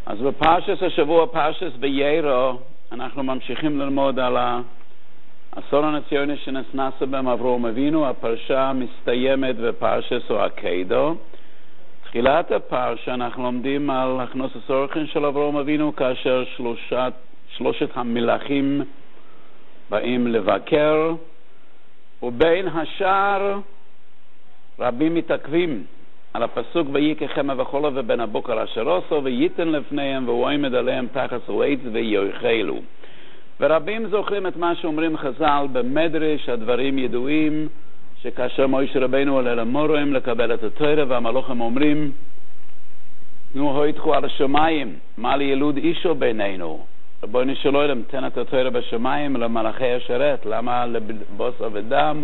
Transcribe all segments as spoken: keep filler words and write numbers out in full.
אז בפרשת השבוע, פרשת ויירו, אנחנו ממשיכים ללמוד על האסון הציוני שנכנס בהם אברהם אבינו. הפרשה מסתיימת בפרשת עקדה. תחילת הפרשה אנחנו לומדים על הכנוס האורחים של אברהם אבינו, כאשר שלושת, שלושת המלאכים באים לבקר, ובין השאר רבים מתעכבים על הפסוק ויקחם וחולה ובן הבוקר אשר עשו וייתן לפניהם ויעמד עליהם תחת העץ ויאכלו. ורבים זוכרים את מה שאומרים חז"ל במדרש. הדברים ידועים שכאשר משה רבנו עולה למורם לקבל את התורה, והמלאכים אומרים נו הויתכו על השמיים, מה לילוד אישו בינינו, ריבונו של עולם תן את התורה בשמיים למלאכי השרת, למה לבשר ודם?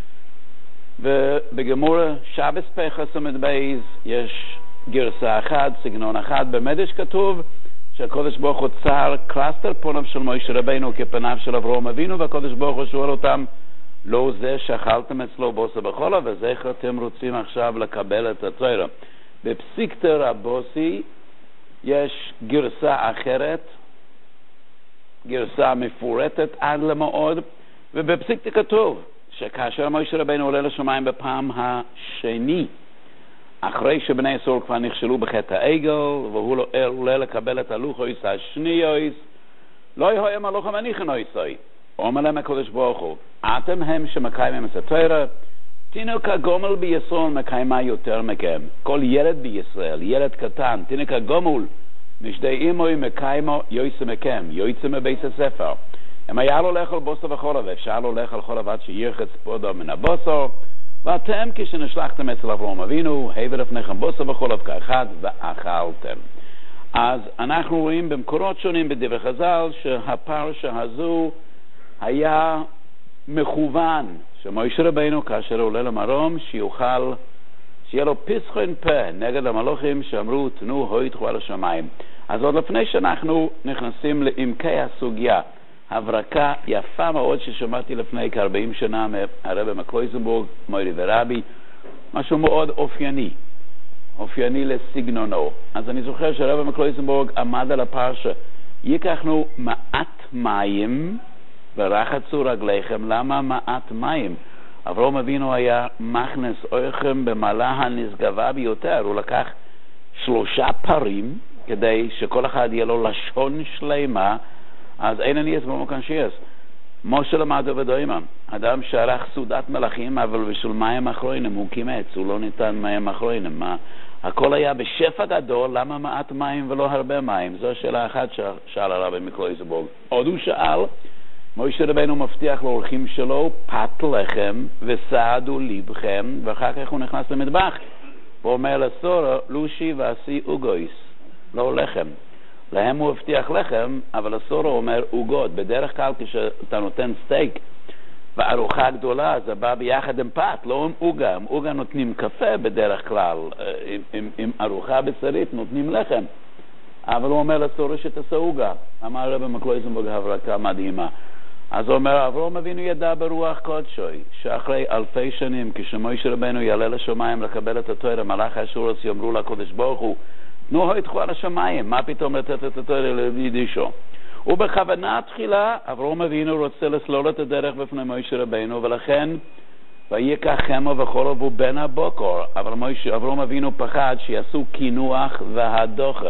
ובגמור שבס פחס עמוד בייז יש גרסה אחת, סגנון אחד. במדרש כתוב שהקדוש ברוך הוא צר קלסטר פניו של משה רבנו כפניו של אברהם אבינו, והקדוש ברוך הוא שואל אותם, לא זה שאכלתם אצלו בוסר בחולה וזה אתם רוצים עכשיו לקבל את התורה? בפסיקתא רבוסי יש גרסה אחרת, גרסה מפורטת עד למאוד, ובפסיקתא כתוב שכאשר משה רבנו עולה לשמיים בפעם השני, אחרי שבני ישראל כבר נכשלו בחטא העגל והוא עולה לקבל את הלוחוס השניות, לא יהיה מלאך המניחן עשוי. אומר להם הקדוש ברוך הוא, אתם הם שמקיימים את התורה, תינוק הגומל בישראל מקיימה יותר מכם. כל ילד בישראל, ילד קטן, תינוק הגומל משדי אמוי מקיימו יוצא מכם, יוצא מבית הספר. אם היה לו לאכול בוסר וחולה, ואפשר לו לאכול חולה עד שירחץ פודו מן הבוסר, ואתם כשנשלחתם אצל אברהם אבינו, הבא לפניכם בוסר וחולה כאחד ואכלתם. אז אנחנו רואים במקורות שונים בדברי חז"ל שהפרשה הזו היה מכוון שמשה רבנו כאשר עולה למרום שיוכל, שיהיה לו פסחון פה נגד המלאכים שאמרו תנו הויתכו על השמיים. אז עוד לפני שאנחנו נכנסים לעמקי הסוגיה, הברקה יפה מאוד ששמעתי לפני כ-ארבעים שנה מהרב מקלויזנבורג, מורי ורבי, משהו מאוד אופייני, אופייני לסגנונו. אז אני זוכר שהרב מקלויזנבורג עמד על הפרשה, ייקחנו מעט מים ורחצו רגליכם. למה מעט מים? אברהם אבינו היה מכנס אויכם במעלה הנשגבה ביותר. הוא לקח שלושה פרים כדי שכל אחד יהיה לו לשון שלמה. אז אין אני אסבור מכאן שיש משה למד ודוימה, אדם שערך סעודת מלאכים, אבל בשביל מים אחרונים הוא קימץ, הוא לא ניתן מים אחרונים. מה? הכל היה בשפע גדול, למה מעט מים ולא הרבה מים? זו שאלה אחת ששאל הרב מקלויזנבורג. עוד הוא שאל, משה רבנו מבטיח לאורחים שלו פת לחם וסעדו ליבכם, ואחר כך הוא נכנס למטבח ואומר לסורה לושי ועשי אוגויס, לא לחם. להם הוא הבטיח לחם, אבל הסורו אומר עוגות. בדרך כלל כשאתה נותן סטייק וארוחה גדולה, זה בא ביחד עם פת, לא עם עוגה. עם עוגה נותנים קפה בדרך כלל, עם, עם, עם ארוחה בשרית נותנים לחם. אבל הוא אומר לסורו שתעשה עוגה. אמר רבי מקלויזנבורג הברקה מדהימה. אז הוא אומר, אברהם אבינו ידע ברוח קודשוי, שאחרי אלפי שנים, כשמשה רבנו יעלה לשמיים לקבל את התורה, מלאך האשורס יאמרו לקדוש ברוך הוא, נו הויתכו על השמיים, מה פתאום לתת את התורה לידישו? ובכוונה תחילה אברהם אבינו רוצה לסלול את הדרך בפני משה רבנו, ולכן ויקח חמו וחולה ובן הבוקר. אבל משה, אברהם אבינו פחד שיעשו קינוח והדוחה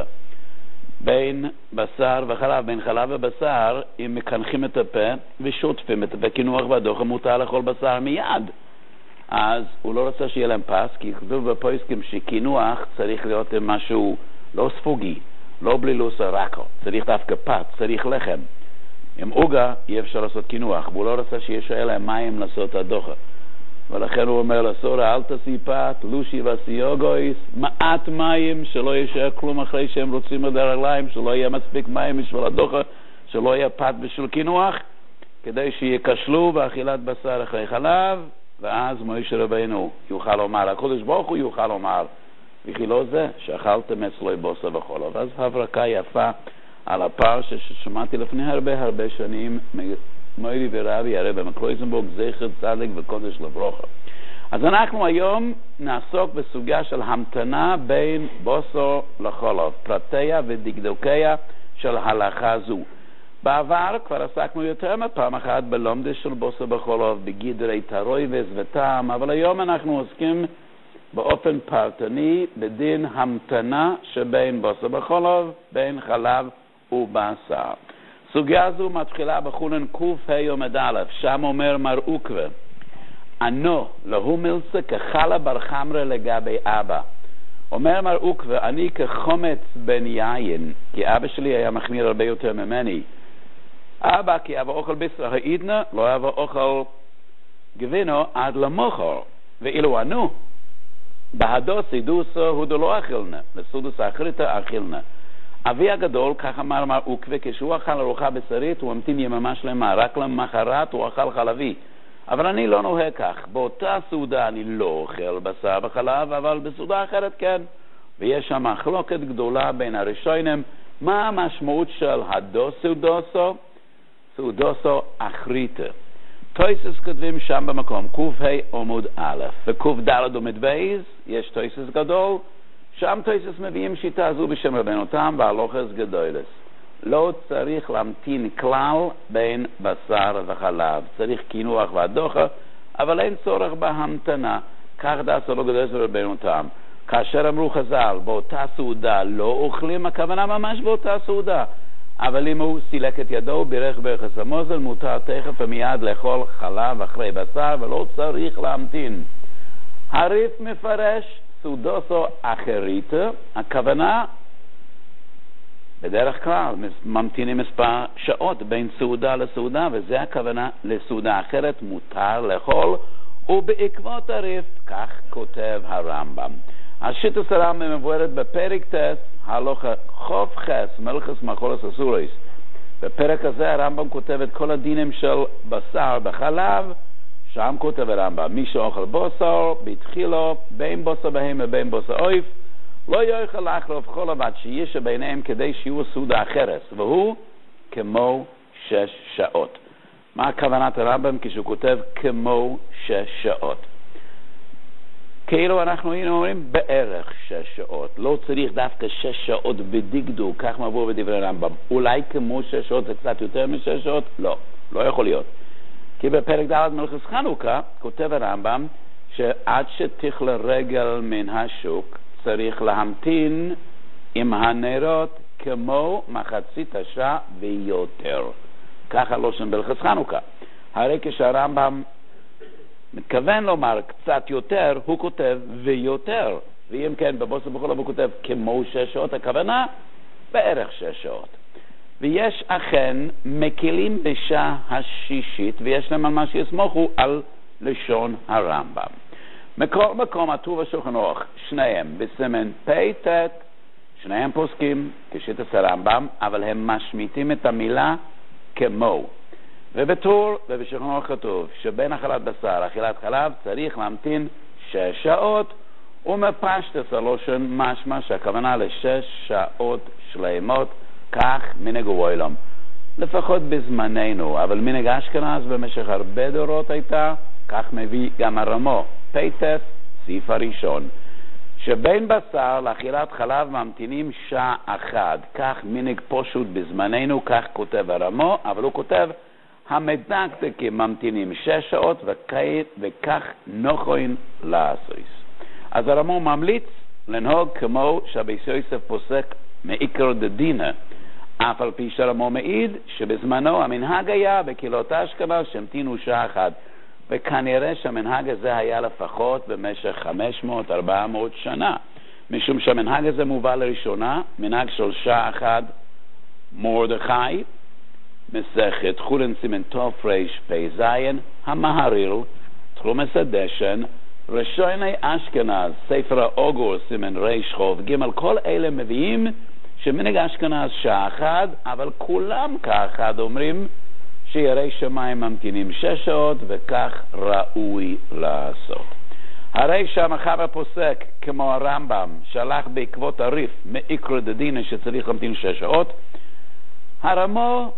בין בשר וחלב, בין חלב ובשר, אם מקנחים את הפה ושוטפים את הפה. קינוח והדוחה מותר לאכול בשר מיד. אז הוא לא רוצה שיהיה להם פס, כי כתוב בפויסקים שקינוח צריך להיות משהו לא ספוגי, לא בלי לוסה רקו, צריך דווקא פת, צריך לחם. עם עוגה אי אפשר לעשות קינוח, והוא לא רוצה שיש להם מים לעשות הדוחה. ולכן הוא אומר לסורה, אל תעשי פת, לושי וסיוגויס, מעט מים, שלא יישאר כלום אחרי שהם רוצים את הרגליים, שלא יהיה מספיק מים בשביל הדוחה, שלא יהיה פת בשביל קינוח, כדי שיקשלו באכילת בשר אחרי חלב. ואז משה רבנו יוכל לומר, הקדוש ברוך הוא יוכל לומר, וכי לא זה שאכלתם אצלו בוסר וחולה. ואז הברקה יפה על הפרשה ששמעתי לפני הרבה הרבה שנים מורי ורבי הרב מקלויזנבורג, זכר צדיק וקודש לברכה. אז אנחנו היום נעסוק בסוגיה של המתנה בין בוסר לחלב, פרטיה ודקדוקיה של הלכה זו. בעבר כבר עסקנו יותר מפעם אחת בלומדה של בוסר בחלב, בגדרי תרויבס וטעם, אבל היום אנחנו עוסקים באופן פרטני בדין המתנה שבין בוסר בחלב, בין חלב ובשר. סוגיה זו מתחילה בחולן קוף ה' עמוד א', שם אומר מר עוקווה, אנו להו מילסה כחלה בר חמרה לגבי אבא. אומר מר עוקווה, אני כחומץ בן יין, כי אבא שלי היה מחמיר הרבה יותר ממני. אבא כי אבא אוכל בישר העידנה, לא אבא אוכל גבינו עד למוחר. ואילו אנו, בהדוסי דוסו הודו לא אכילנה, לסודוס האחריתה אכילנה. אבי הגדול, כך אמר מר עוקווה, כשהוא אכל ארוחה בשרית, הוא המתין יממה שלמה, רק למחרת הוא אכל חלבי. אבל אני לא נוהג כך. באותה סעודה אני לא אוכל בשר וחלב, אבל בסעודה אחרת כן. ויש שם מחלוקת גדולה בין הראשונים, מה המשמעות של הדוסו דוסו? סעודוסו אחריתה. תויסס כתבים שם במקום, קוף ה' עמוד א', וקוף ד' עמוד בייז, יש תויסס גדול, שם תויסס מביאים שיטה זו בשם רבנו תם, והלוכס גדולס. לא צריך להמתין כלל בין בשר וחלב, צריך קינוח והדוחה, אבל אין צורך בהמתנה, כך דעשו לא גדולס ורבנו תם. כאשר אמרו חז"ל, באותה סעודה לא אוכלים, הכוונה ממש באותה סעודה. אבל אם הוא סילק את ידו, בירך ברכס המוזל, מותר תכף ומיד לאכול חלב אחרי בשר, ולא צריך להמתין. הריף מפרש סעודוסו אחריתה, הכוונה, בדרך כלל ממתינים מספר שעות בין סעודה לסעודה, וזה הכוונה לסעודה אחרת, מותר לאכול, ובעקבות הריף, כך כותב הרמב"ם. השיטת הרמב"ם מבוארת בפרק טס, הלוכה חוף חס, מלכס מחולס אסוריס. בפרק הזה הרמב"ם כותב את כל הדינים של בשר בחלב, שם כותב הרמב"ם, מי שאוכל בוסר, בתחילו, בין בוסר בהם ובין בוסר אויף, לא יוכל להחלוף חלב עד שיש ביניהם כדי שיהיו סעודה אחרת, והוא כמו שש שעות. מה הכוונת הרמב"ם כשהוא כותב כמו שש שעות? כאילו אנחנו היינו אומרים בערך שש שעות, לא צריך דווקא שש שעות בדקדוק, כך מבוא בדברי הרמב"ם. אולי כמו שש שעות זה קצת יותר משש שעות? לא, לא יכול להיות. כי בפרק ד' מלכס חנוכה כותב הרמב"ם שעד שתכלה רגל מן השוק צריך להמתין עם הנרות כמו מחצית השעה ויותר. ככה לא שם בלכס חנוכה. הרי כשהרמב"ם מתכוון לומר קצת יותר, הוא כותב ויותר. ואם כן, בבוסר בחלב הוא כותב כמו שש שעות, הכוונה בערך שש שעות. ויש אכן מקילים בשעה השישית, ויש להם על מה שיסמוכו על לשון הרמב"ם. מכל מקום הטוב השולחן ערוך, שניהם בסימן פ"ט, שניהם פוסקים כשיטת הרמב"ם, אבל הם משמיטים את המילה כמו. ובטור ובשולחן ערוך כתוב שבין אכילת בשר אכילת חלב צריך להמתין שש שעות, ומפשטס הלושן משמע שהכוונה לשש שעות שלמות, כך מנהג העולם. לפחות בזמננו, אבל מנהג אשכנז במשך הרבה דורות הייתה, כך מביא גם הרמו, פ"ט סעיף הראשון, שבין בשר לאכילת חלב ממתינים שעה אחת, כך מנהג פשוט בזמננו, כך כותב הרמו, אבל הוא כותב המדקדקים ממתינים שש שעות, וכך נוחוין לעשות. אז הרמו ממליץ לנהוג כמו שהבייס יוסף פוסק מעיקר דדינה, אף על פי שהרמו מעיד שבזמנו המנהג היה בקהילות אשכנז שהמתינו שעה אחת, וכנראה שהמנהג הזה היה לפחות במשך חמש מאות עד ארבע מאות שנה, משום שהמנהג הזה מובא לראשונה, מנהג של שעה אחת, מרדכי, מסכת חולן סימן תוף ריש פ"ז, המהריל, תרומס הדשן, ראשוני אשכנז, ספר האוגור סימן ריש חוב ג', כל אלה מביאים שמנהג אשכנז שעה אחת, אבל כולם כאחד אומרים שיראי שמיים ממתינים שש שעות, וכך ראוי לעשות. הרי שהמחבר פוסק כמו הרמב"ם שהלך בעקבות הריף מעיקר דדינה שצריך להמתין שש שעות, הרמו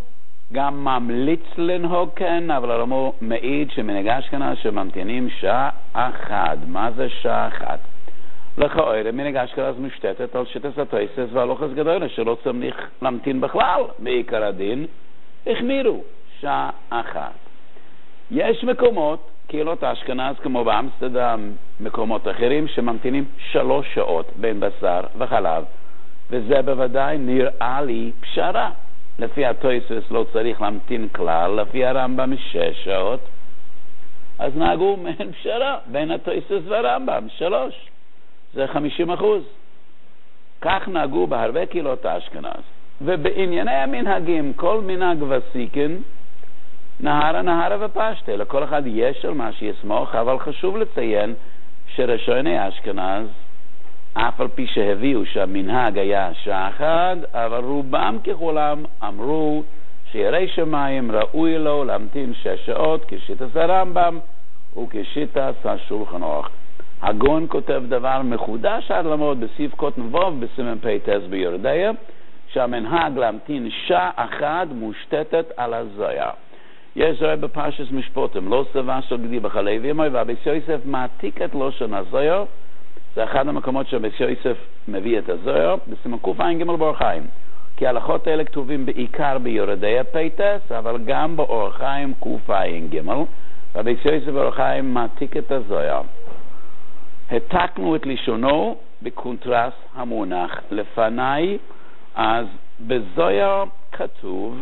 גם ממליץ לנהוג כן, אבל הרמו מעיד שמנהג אשכנז שממתינים שעה אחת. מה זה שעה אחת? לכאורה מנהג אשכנז מושתתת על שיטת התוספות והלוחס גדול שלא צריך להמתין בכלל. בעיקר הדין החמירו שעה אחת. יש מקומות, קהילות אשכנז כמו באמסטרדם, מקומות אחרים שממתינים שלוש שעות בין בשר וחלב, וזה בוודאי נראה לי פשרה. לפי התוספות לא צריך להמתין כלל, לפי הרמב"ם שש שעות, אז נהגו מעין פשרה בין התוספות והרמב"ם, שלוש. זה חמישים אחוז. כך נהגו בהרבה קהילות אשכנז. ובענייני המנהגים, כל מנהג וסיקן, נהרה נהרה ופשטה. לכל אחד יש על מה שיסמוך, אבל חשוב לציין שראשוני אשכנז, אף על פי שהביאו שהמנהג היה שעה אחת, אבל רובם ככולם אמרו שירי שמיים ראוי לו להמתין שש שעות כשיטת הרמב"ם וכשיטת השולחן ערוך. הגאון כותב דבר מחודש עד למוד בסיף קוטן ווב בסימן פייטס ביורדיה, שהמנהג להמתין שעה אחת מושתתת על הזויה. יש זויה בפרשת משפטים, לא סבא של גדי בחלבי אמוי, והבית יוסף מעתיק את לושן הזויה. זה אחד המקומות שבית יוסף מביא את הזויה, בסימן קוף עין גמל באור חיים. כי ההלכות האלה כתובים בעיקר ביורדיה פייטס, אבל גם באור חיים קוף עין גמל, והבית יוסף באור חיים מעתיק את הזויה. התקנו את לישונו בקונטרס המונח לפניי, אז בזויה כתוב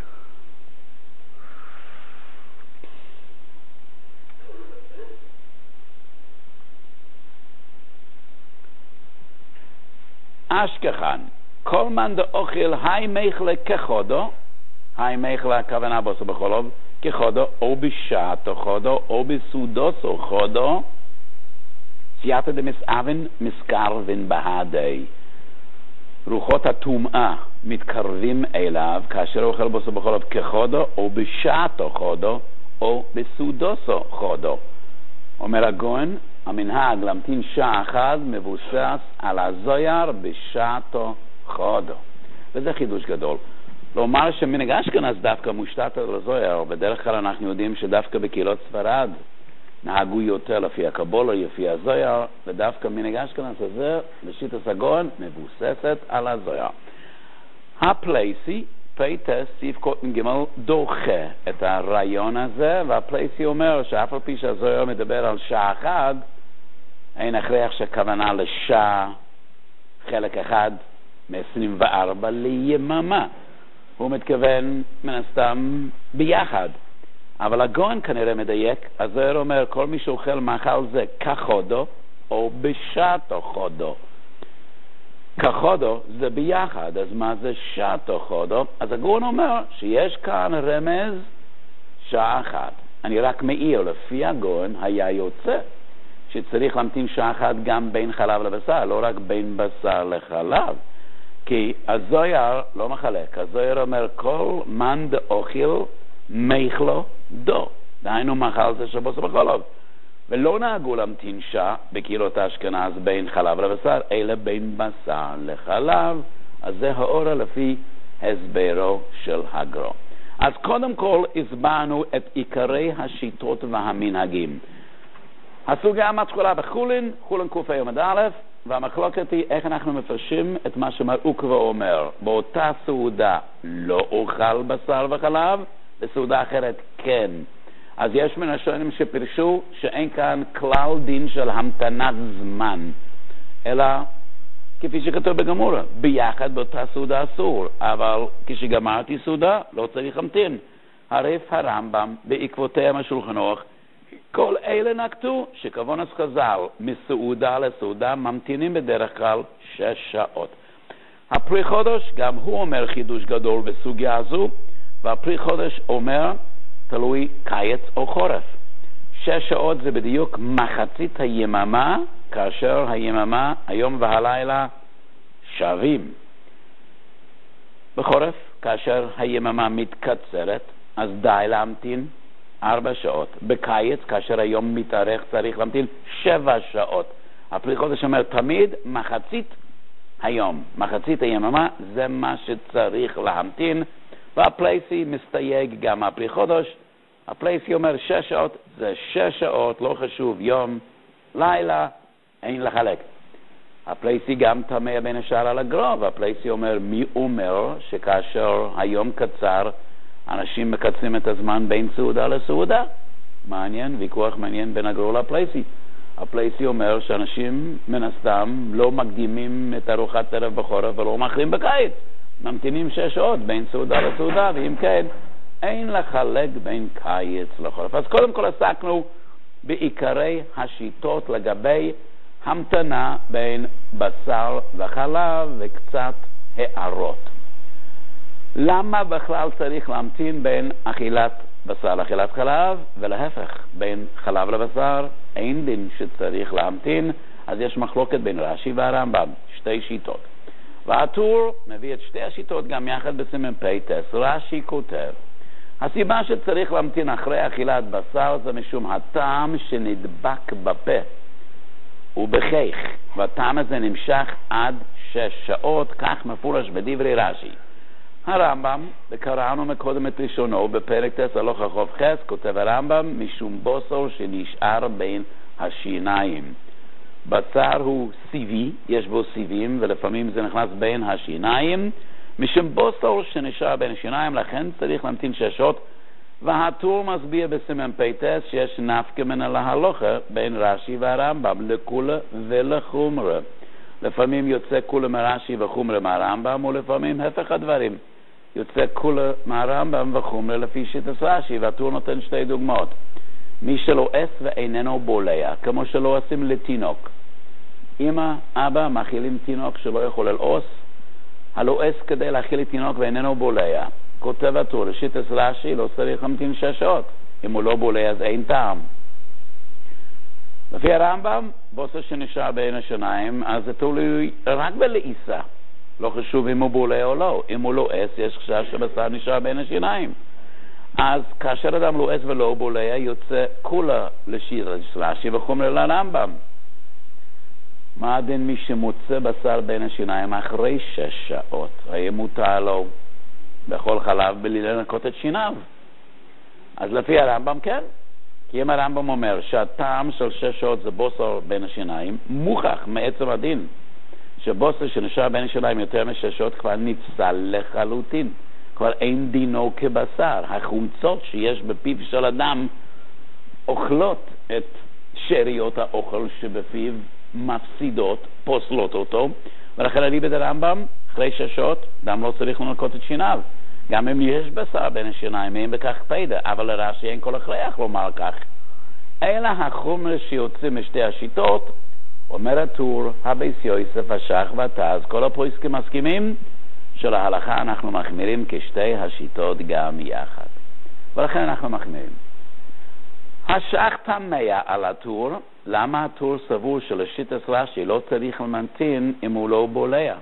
אשכחן, כל מן דאוכל היי מייכלה כחודו, היי מייכלה הכוונה בוסו בחולוב, כחודו, או בשעתו חודו, או בסודוסו חודו, סייעתא דמסעבן מסקרבן בהדי. רוחות הטומאה מתקרבים אליו כאשר אוכל בוסו בחולוב כחודו, או בשעתו חודו, או בסודוסו חודו. אומר הגאון, המנהג להמתין שעה אחת מבוסס על הזויר בשעתו חודו. וזה חידוש גדול. לומר שמנהג אשכנז דווקא מושתת על הזויר, בדרך כלל אנחנו יודעים שדווקא בקהילות ספרד נהגו יותר לפי הקבולה, לפי הזויר, ודווקא מנהג אשכנז הזה, בשיטת הגאון, מבוססת על הזויר. הפלייסי, פייטס, סעיף קוטן ג' דוחה את הרעיון הזה, והפלייסי אומר שאף על פי שהזויר מדבר על שעה אחת, אין הכרח שכוונה לשעה חלק אחד מ-עשרים וארבע ליממה. הוא מתכוון מן הסתם ביחד. אבל הגאון כנראה מדייק, הזויר אומר כל מי שאוכל מאכל זה כחודו או בשעתו חודו. כחודו זה ביחד, אז מה זה שעתו חודו? אז הגאון אומר שיש כאן רמז שעה אחת. אני רק מעיר, לפי הגאון היה יוצא שצריך להמתין שעה אחת גם בין חלב לבשר, לא רק בין בשר לחלב. כי הזויר לא מחלק, הזויר אומר כל מן דאוכל מייכלו דו. דהיינו מאכל זה שבוסו בחולוב. ולא נהגו להמתין שעה בקהילות אשכנז בין חלב לבשר, אלא בין בשר לחלב. אז זה האורה לפי הסברו של הגרו. אז קודם כל הסברנו את עיקרי השיטות והמנהגים. הסוגיה מתחילה בחולין, חולין קופי עמוד א', והמחלוקת היא איך אנחנו מפרשים את מה שמר עוקבא אומר. באותה סעודה לא אוכל בשר וחלב, בסעודה אחרת כן. אז יש מן השונים שפרשו שאין כאן כלל דין של המתנת זמן, אלא כפי שכתוב בגמורה, ביחד באותה סעודה אסור, אבל כשגמרתי סעודה לא צריך להמתין. הריף הרמב"ם בעקבותיהם השולחן ערוך, כל אלה נקטו שכוונס חז"ל מסעודה לסעודה ממתינים בדרך כלל שש שעות. הפרי חודש גם הוא אומר חידוש גדול בסוגיה הזו, והפרי חודש אומר תלוי קיץ או חורף. שש שעות זה בדיוק מחצית היממה, כאשר היממה היום והלילה שווים. בחורף, כאשר היממה מתקצרת, אז די להמתין ארבע שעות. בקיץ, כאשר היום מתארך, צריך להמתין שבע שעות. הפרי חודש אומר תמיד מחצית היום, מחצית היממה, זה מה שצריך להמתין. והפלייסי מסתייג גם מהפרי חודש. הפלייסי אומר שש שעות, זה שש שעות, לא חשוב, יום, לילה, אין לחלק. הפלייסי גם תמה בין השאר על הגרוב. הפלייסי אומר, מי אומר שכאשר היום קצר, אנשים מקצרים את הזמן בין סעודה לסעודה? מעניין, ויכוח מעניין בין הגרוב לפלייסי. הפלייסי אומר שאנשים מן הסתם לא מקדימים את ארוחת ערב בחורף ולא מאכלים בקיץ. ממתינים שש שעות בין סעודה לסעודה, ואם כן, אין לחלק בין קיץ לחורף. אז קודם כל עסקנו בעיקרי השיטות לגבי המתנה בין בשר וחלב וקצת הערות. למה בכלל צריך להמתין בין אכילת בשר לאכילת חלב, ולהפך, בין חלב לבשר אין דין שצריך להמתין. אז יש מחלוקת בין רש"י והרמב"ם, שתי שיטות. והטור מביא את שתי השיטות גם יחד בסימן פייטס. רש"י כותב, הסיבה שצריך להמתין אחרי אכילת בשר זה משום הטעם שנדבק בפה ובחיך, והטעם הזה נמשך עד שש שעות, כך מפורש בדברי רש"י. הרמב"ם, וקראנו מקודם את ראשונו בפרק תס הלוך חוב חס, כותב הרמב"ם, משום בוסר שנשאר בין השיניים. בשר הוא סיבי, יש בו סיבים, ולפעמים זה נכנס בין השיניים. משום בוסר שנשאר בין השיניים, לכן צריך להמתין שש שעות. והטור מסביר בסימן פייטס שיש נפקא מינה להלוכה בין רש"י והרמב"ם, לכולה ולחומרה. לפעמים יוצא כולה מרש"י וחומרה מהרמב"ם, ולפעמים הפך הדברים. יוצא כולה מהרמב"ם וחומרה לפי שיטת רש"י, והטור נותן שתי דוגמאות. מי שלועס ואיננו בולע, כמו שלא עושים לתינוק. אמא, אבא מאכילים תינוק שלא יכול ללעוס, הלועס כדי להאכיל תינוק ואיננו בולע. כותב הטור, לשיטת רש"י לא צריך להמתין שש שעות. אם הוא לא בולע אז אין טעם. לפי הרמב"ם, בוסר שנשאר בין השיניים, אז זה תלוי רק בלעיסה. לא חשוב אם הוא בולע או לא. אם הוא לועס, יש חשש שבשר נשאר בין השיניים. אז כאשר אדם לועס ולא בולע, יוצא כולה לשיטת רש"י וחומרה לרמב"ם. מה הדין מי שמוצא בשר בין השיניים אחרי שש שעות? האם מותר לו לאכול חלב בלי לנקות את שיניו? אז לפי הרמב"ם כן. כי אם הרמב"ם אומר שהטעם של שש שעות זה בוסר בין השיניים, מוכח מעצם הדין שבוסר שנשאר בין השיניים יותר משש שעות כבר נפסל לחלוטין. כבר אין דינו כבשר. החומצות שיש בפיו של אדם אוכלות את שאריות האוכל שבפיו, מפסידות, פוסלות אותו, ולכן אני בית הרמב"ם, אחרי שש שעות, אדם לא צריך לנקות את שיניו. גם אם יש בשר בין השיניים, אין בכך פיידה, אבל לרש"י אין כל הכרח לומר כך. אלא החומר שיוצאים משתי השיטות, אומר הטור, הבייס יוסף, השח והתז, כל הפוסקים מסכימים שלהלכה אנחנו מחמירים כשתי השיטות גם יחד. ולכן אנחנו מחמירים. השח תמה על הטור, למה הטור סבור שלשיטת רש"י לא צריך למתין אם הוא לא בולע?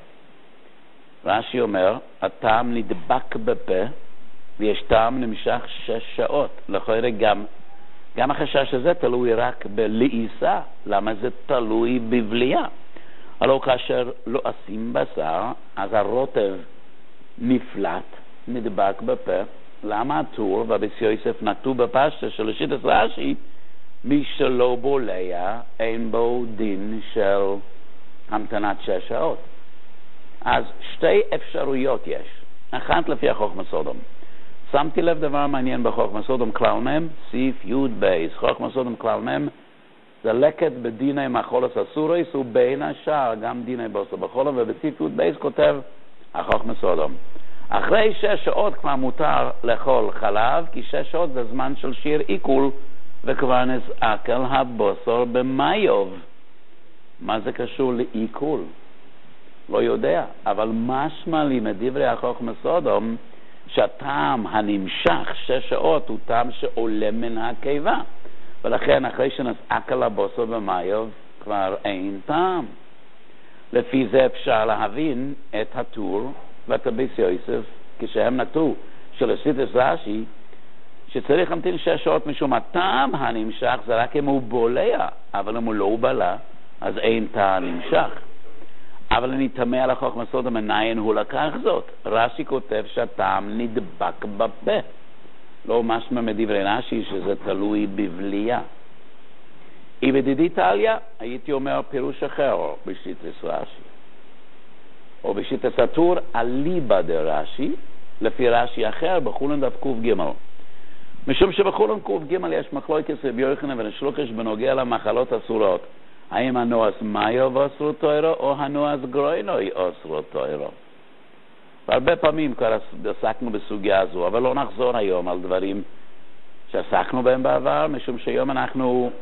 רש"י אומר, הטעם נדבק בפה, ויש טעם נמשך שש שעות. לכאורה גם, גם החשש הזה תלוי רק בלעיסה. למה זה תלוי בבליעה? הלא כאשר לא עשים בשר, אז הרוטב נפלט, נדבק בפה. למה הטור והבייס יוסף נקטו בפשטה של שיטת רש"י, מי שלא בולע אין בו דין של המתנת שש שעות? אז שתי אפשרויות יש. אחת לפי החוכמה סודום. שמתי לב דבר מעניין בחוכמה סודום כלל מם, סעיף י' בייס. חוכמה סודום כלל מם זה לקט בדיני מחולס אסורס, ובין השאר גם דיני בוסר בחולה, ובסעיף י' בייס כותב החוכמה סודום. אחרי שש שעות כבר מותר לאכול חלב, כי שש שעות זה זמן של שיר עיכול, וכבר נזעק על הבוסר במיוב. מה זה קשור לעיכול? לא יודע, אבל משמע לי מדברי החוכמה סודום שהטעם הנמשך שש שעות הוא טעם שעולה מן הקיבה, ולכן אחרי שנזעק על הבוסר במיוב כבר אין טעם. לפי זה אפשר להבין את הטור ואת הבייס יוסף כשהם נקטו שלשיטת רש"י שצריך להמתין שש שעות משום הטעם הנמשך זה רק אם הוא בולע, אבל אם הוא לא בלע אז אין טעם נמשך. אבל אני תמה על החוכמה סוד המניין הוא לקח זאת. רש"י כותב שהטעם נדבק בפה. לא משמע מדברי רש"י שזה תלוי בבלייה. אם בדידי טליה, הייתי אומר פירוש אחר בשיטת רש"י. או בשיטת הטור, אליבא דרש"י, לפי רש"י אחר, בחולן דף ק"ג. משום שבחולן ק"ג יש מחלוקת רבי יוחנן ובן שלוחש בנוגע למחלות אסורות. האם הנועס מאיו ואסרו תוירו, או הנועס גרוינוי אסרו תוירו. והרבה פעמים כבר עסקנו בסוגיה הזו, אבל לא נחזור היום על דברים שעסקנו בהם בעבר, משום שהיום אנחנו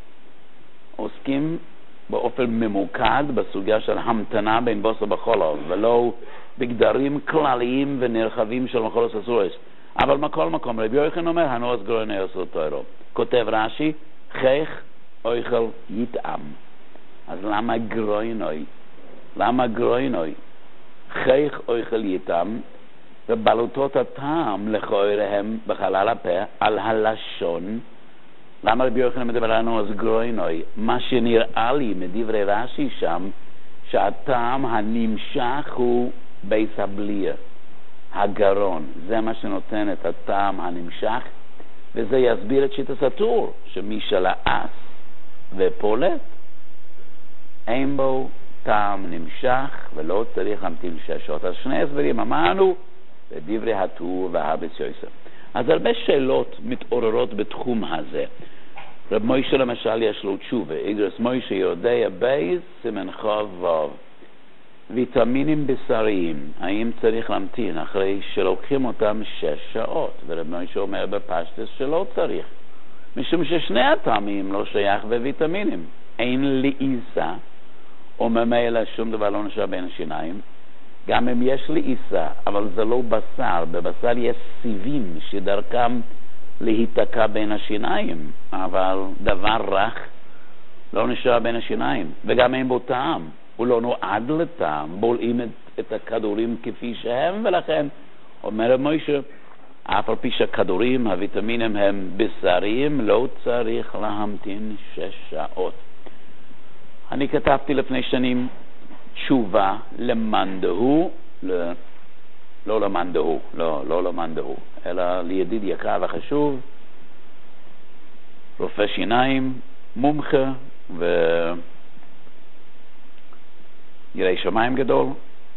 עוסקים באופן ממוקד בסוגיה של המתנה בין בוסר בחולוב, ולא בגדרים כלליים ונרחבים של מחלות אסורות. אבל מכל מקום, רבי יוחנן אומר, הנועס גרוינוי אסרו תוירו. כותב רש"י, חייך אויכל יטעם. אז למה גרוינוי? למה גרוינוי? חייך אויכל יטעם, ובלוטות הטעם לכאוריהם בחלל הפה על הלשון. למה רבי יוחנן מדבר לנו אז גרוינוי? מה שנראה לי מדברי רש"י שם, שהטעם הנמשך הוא בייס הבליה, הגרון. זה מה שנותן את הטעם הנמשך, וזה יסביר את שיטת הטור, שמי שלעס ופולט, אין בו טעם נמשך ולא צריך להמתין שש שעות. אז שני הסברים אמרנו בדברי הטור והבס יוסף. אז הרבה שאלות מתעוררות בתחום הזה. רב מוישה למשל יש לו תשובה, איגרס מוישה יודע בייס סימן חוב וו. ויטמינים בשריים, האם צריך להמתין אחרי שלוקחים אותם שש שעות? ורב מוישה אומר בפשטס שלא צריך, משום ששני הטעמים לא שייך בוויטמינים. אין לעיסה, או ממילא שום דבר לא נשאר בין השיניים. גם אם יש לעיסה, אבל זה לא בשר. בבשר יש סיבים שדרכם להיתקע בין השיניים, אבל דבר רך לא נשאר בין השיניים, וגם אין בו טעם. הוא לא נועד לטעם, בולעים את, את הכדורים כפי שהם, ולכן אומר מוישה, אף על פי שהכדורים, הוויטמינים הם בשריים, לא צריך להמתין שש שעות. אני כתבתי לפני שנים תשובה למנדהו, ל... לא למנדהו, לא, לא למנדהו, אלא לידיד יקר וחשוב, רופא שיניים, מומחה וירא שמיים גדול,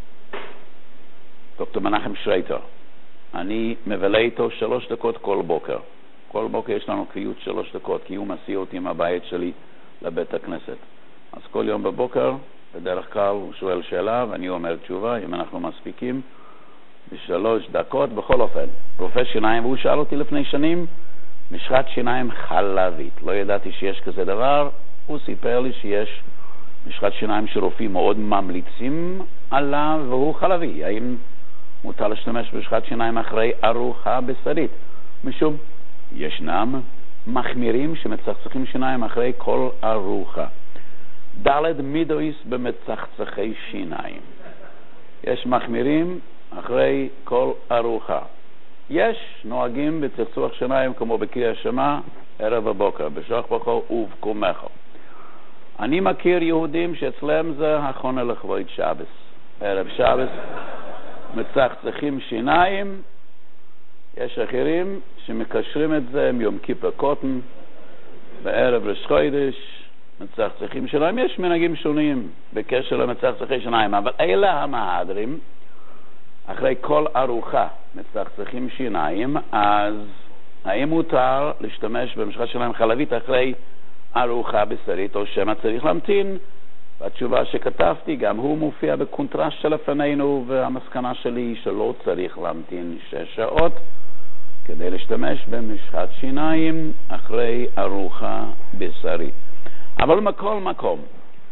דוקטור מנחם שרייטר. אני מבלה איתו שלוש דקות כל בוקר. כל בוקר יש לנו קביעות שלוש דקות, כי הוא מסיע אותי מהבית שלי לבית הכנסת. אז כל יום בבוקר, בדרך כלל הוא שואל שאלה ואני אומר תשובה, אם אנחנו מספיקים, בשלוש דקות. בכל אופן, רופא שיניים, והוא שאל אותי לפני שנים, משחת שיניים חלבית. לא ידעתי שיש כזה דבר. הוא סיפר לי שיש משחת שיניים שרופאים מאוד ממליצים עליו, והוא חלבי. האם מותר להשתמש במשחת שיניים אחרי ארוחה בשרית? משום ישנם מחמירים שמצחצחים שיניים אחרי כל ארוחה. דלת מידויס במצחצחי שיניים. יש מחמירים אחרי כל ארוחה. יש נוהגים בצחצוח שיניים כמו בקריאת שמע ערב הבוקר, בשוח ברכו ובקומך. אני מכיר יהודים שאצלם זה החונה לכבוד שבס. ערב שבס מצחצחים שיניים. יש אחרים שמקשרים את זה עם יום כיפר קוטן, בערב ראש חודש מצחצחים שיניים. יש מנהגים שונים בקשר למצחצחי שיניים, אבל אלה המהדרים אחרי כל ארוחה מצחצחים שיניים. אז האם מותר להשתמש במשחת שיניים חלבית אחרי ארוחה בשרית, או שמה צריך להמתין? והתשובה שכתבתי גם הוא מופיע בקונטרסט שלפנינו, והמסקנה שלי היא שלא צריך להמתין שש שעות כדי להשתמש במשחת שיניים אחרי ארוחה בשרית. אבל מכל מקום,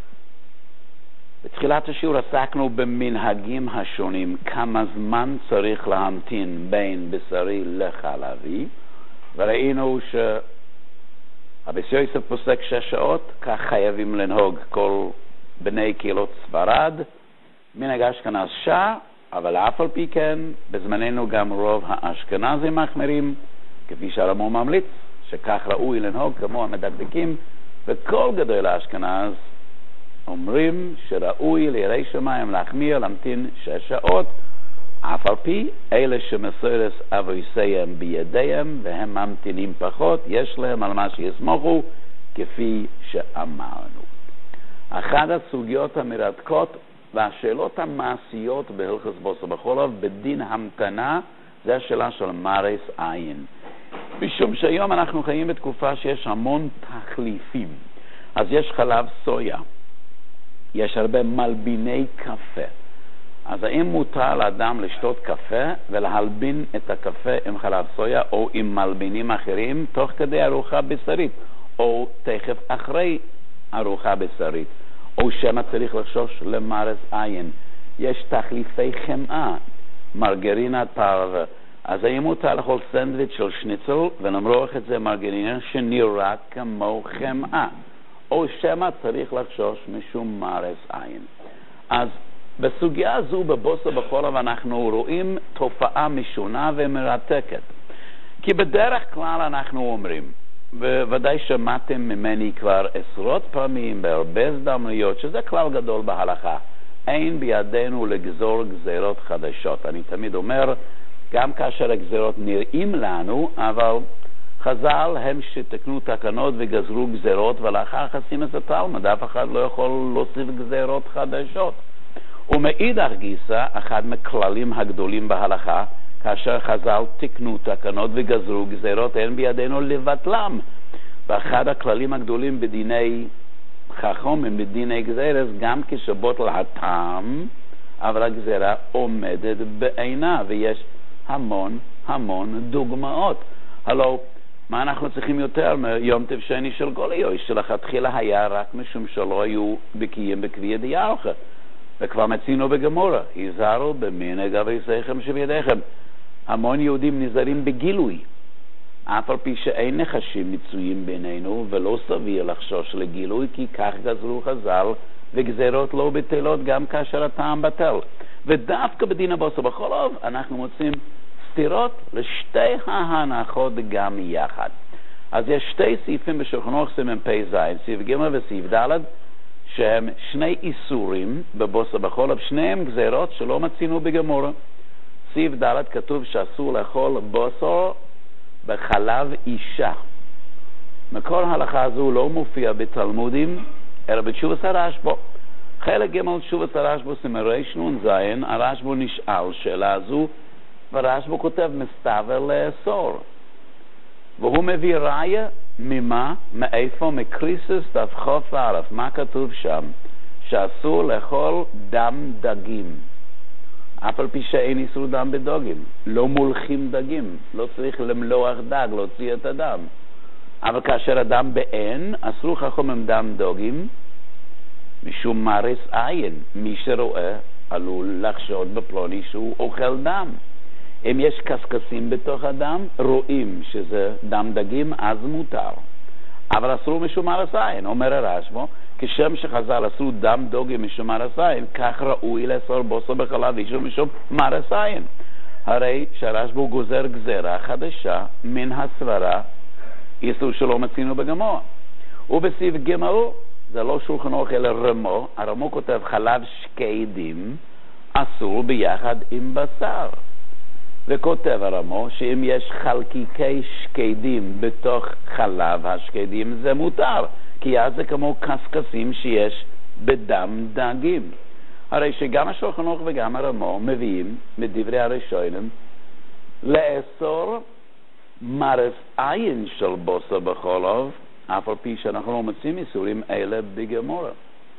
בתחילת השיעור עסקנו במנהגים השונים, כמה זמן צריך להמתין בין בשרי לחלבי, וראינו שהבס יוסף פוסק שש שעות, כך חייבים לנהוג כל בני קהילות ספרד. מנהג אשכנז שעה, אבל אף על פי כן בזמננו גם רוב האשכנזים מחמירים, כפי שהרמב"ם ממליץ שכך ראוי לנהוג כמו המדקדקים, וכל גדול האשכנז אומרים שראוי ליראי שמיים להחמיר, להמתין שש שעות, אף על פי אלה שמסורס אבויסייהם בידיהם והם ממתינים פחות, יש להם על מה שיסמוכו כפי שאמרנו. אחת הסוגיות המרתקות והשאלות המעשיות בהלכות בוסר בחולוב בדין המתנה זה השאלה של מרס עין. משום שהיום אנחנו חיים בתקופה שיש המון תחליפים. אז יש חלב סויה, יש הרבה מלביני קפה. אז האם מותר לאדם לשתות קפה ולהלבין את הקפה עם חלב סויה או עם מלבינים אחרים תוך כדי ארוחה בשרית או תכף אחרי ארוחה בשרית, או שמה צריך לחשוש למרס עין? יש תחליפי חמאה, מרגרינה פרווה. אז האם מותר לאכול סנדוויץ' של שניצל ונמרוח את זה מרגרינה שנראה כמו חמאה, או שמה צריך לחשוש משום מרס עין? אז בסוגיה הזו בבוסר בחולוב אנחנו רואים תופעה משונה ומרתקת. כי בדרך כלל אנחנו אומרים, וודאי שמעתם ממני כבר עשרות פעמים בהרבה הזדמנויות, שזה כלל גדול בהלכה, אין בידינו לגזור גזירות חדשות. אני תמיד אומר, גם כאשר הגזירות נראים לנו, אבל חז"ל הם שתקנו תקנות וגזרו גזירות, ולאחר חסים את התלמוד, אף אחד לא יכול להוסיף גזירות חדשות. ומאידך גיסא, אחד מכללים הגדולים בהלכה, כאשר חז"ל תקנו תקנות וגזרו גזירות, אין בידינו לבטלם. ואחד הכללים הגדולים בדיני חכמים, בדיני גזירס, גם כשבוטל הטעם, אבל הגזירה עומדת בעינה, ויש המון המון דוגמאות. הלוא, מה אנחנו צריכים יותר מיום טוב שני של גוליו, שלכתחילה היה רק משום שלא היו בקיאים בקביע דיאלכה. וכבר מצינו בגמורה, היזהרו במנהג אבותיכם שבידיכם. המון יהודים נזהרים בגילוי, אף על פי שאין נחשים מצויים בינינו, ולא סביר לחשוש לגילוי, כי כך גזרו חז"ל, וגזירות לא בטלות גם כאשר הטעם בטל. ודווקא בדין הבוסר בחולוב אנחנו מוצאים סתירות לשתי ההנחות גם יחד. אז יש שתי סעיפים בשולחן ערוך סימן פ"ז, סעיף ג' וסעיף ד', שהם שני איסורים בבוסר בחולוב, שניהם גזירות שלא מצינו בגמורה. סעיף ד' כתוב שאסור לאכול בוסר בחלב אישה. מקור ההלכה הזו לא מופיע בתלמודים, אלא בתשובת הרשב"א. חלק ג' תשובת הרשב"א סימן רנ"ז, הרשב"א נשאל שאלה הזו, והרשב"א כותב מסתבר לאסור. והוא מביא ראיה ממה, מאיפה, מקריסוס דף חוף א', מה כתוב שם? שאסור לאכול דם דגים. אף על פי שאין איסור דם בדגים, לא מולכים דגים, לא צריך למלוח דג, להוציא את הדם. אבל כאשר הדם באין, אסור חכמים דם דגים, משום מרס עין. מי שרואה עלול לחשוד בפלוני שהוא אוכל דם. אם יש קסקסים בתוך הדם, רואים שזה דם דגים, אז מותר. אבל אסור משום מרס עין. אומר הרשב"א, כשם שחז"ל אסרו דם דגים משום מרס עין, כך ראוי לאסור בוסר בחלב אישה משום מרס עין. הרי שהרשב"א גוזר גזירה חדשה מן הסברה, איסור שלא מצינו בגמרא. ובסעיף ג' זה לא שולחן ערוך אלא רמו, הרמו כותב חלב שקדים אסור ביחד עם בשר. וכותב הרמו שאם יש חלקיקי שקדים בתוך חלב השקדים זה מותר, כי אז זה כמו קסקסים שיש בדם דגים. הרי שגם השולחן ערוך וגם הרמו מביאים מדברי הראשונים לאסור מרס עין של בוסר בחולוב, אף על פי שאנחנו לא מוצאים איסורים אלה בגמרא.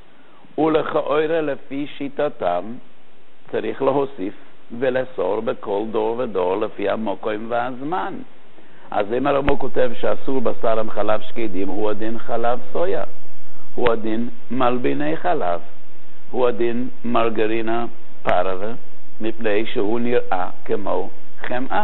ולכאורה לפי שיטתם צריך להוסיף ולאסור בכל דור ודור לפי המקום והזמן. אז אם הרמו כותב שאסור בשר עם חלב שקדים, הוא הדין חלב סויה, הוא הדין מלביני חלב, הוא הדין מרגרינה פרווה, מפני שהוא נראה כמו חמאה.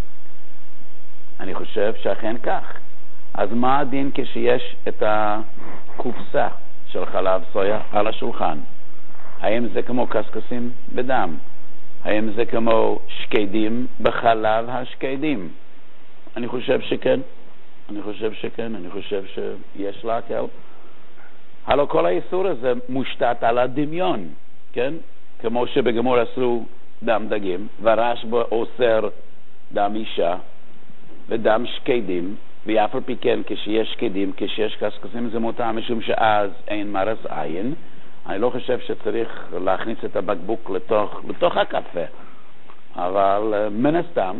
אני חושב שאכן כך. אז מה הדין כשיש את הקופסה של חלב סויה על השולחן? האם זה כמו קסקסים בדם? האם זה כמו שקדים בחלב השקדים? אני חושב שכן. אני חושב שכן. אני חושב שיש להקל. הלוא כל האיסור הזה מושתת על הדמיון, כן? כמו שבגמור אסרו דם דגים, ורש בו אוסר דם אישה ודם שקדים, ואף על פי כן כשיש שקדים, כשיש קשקשים זה מותר, משום שאז אין מרס עין. אני לא חושב שצריך להכניס את הבקבוק לתוך, לתוך הקפה, אבל מן הסתם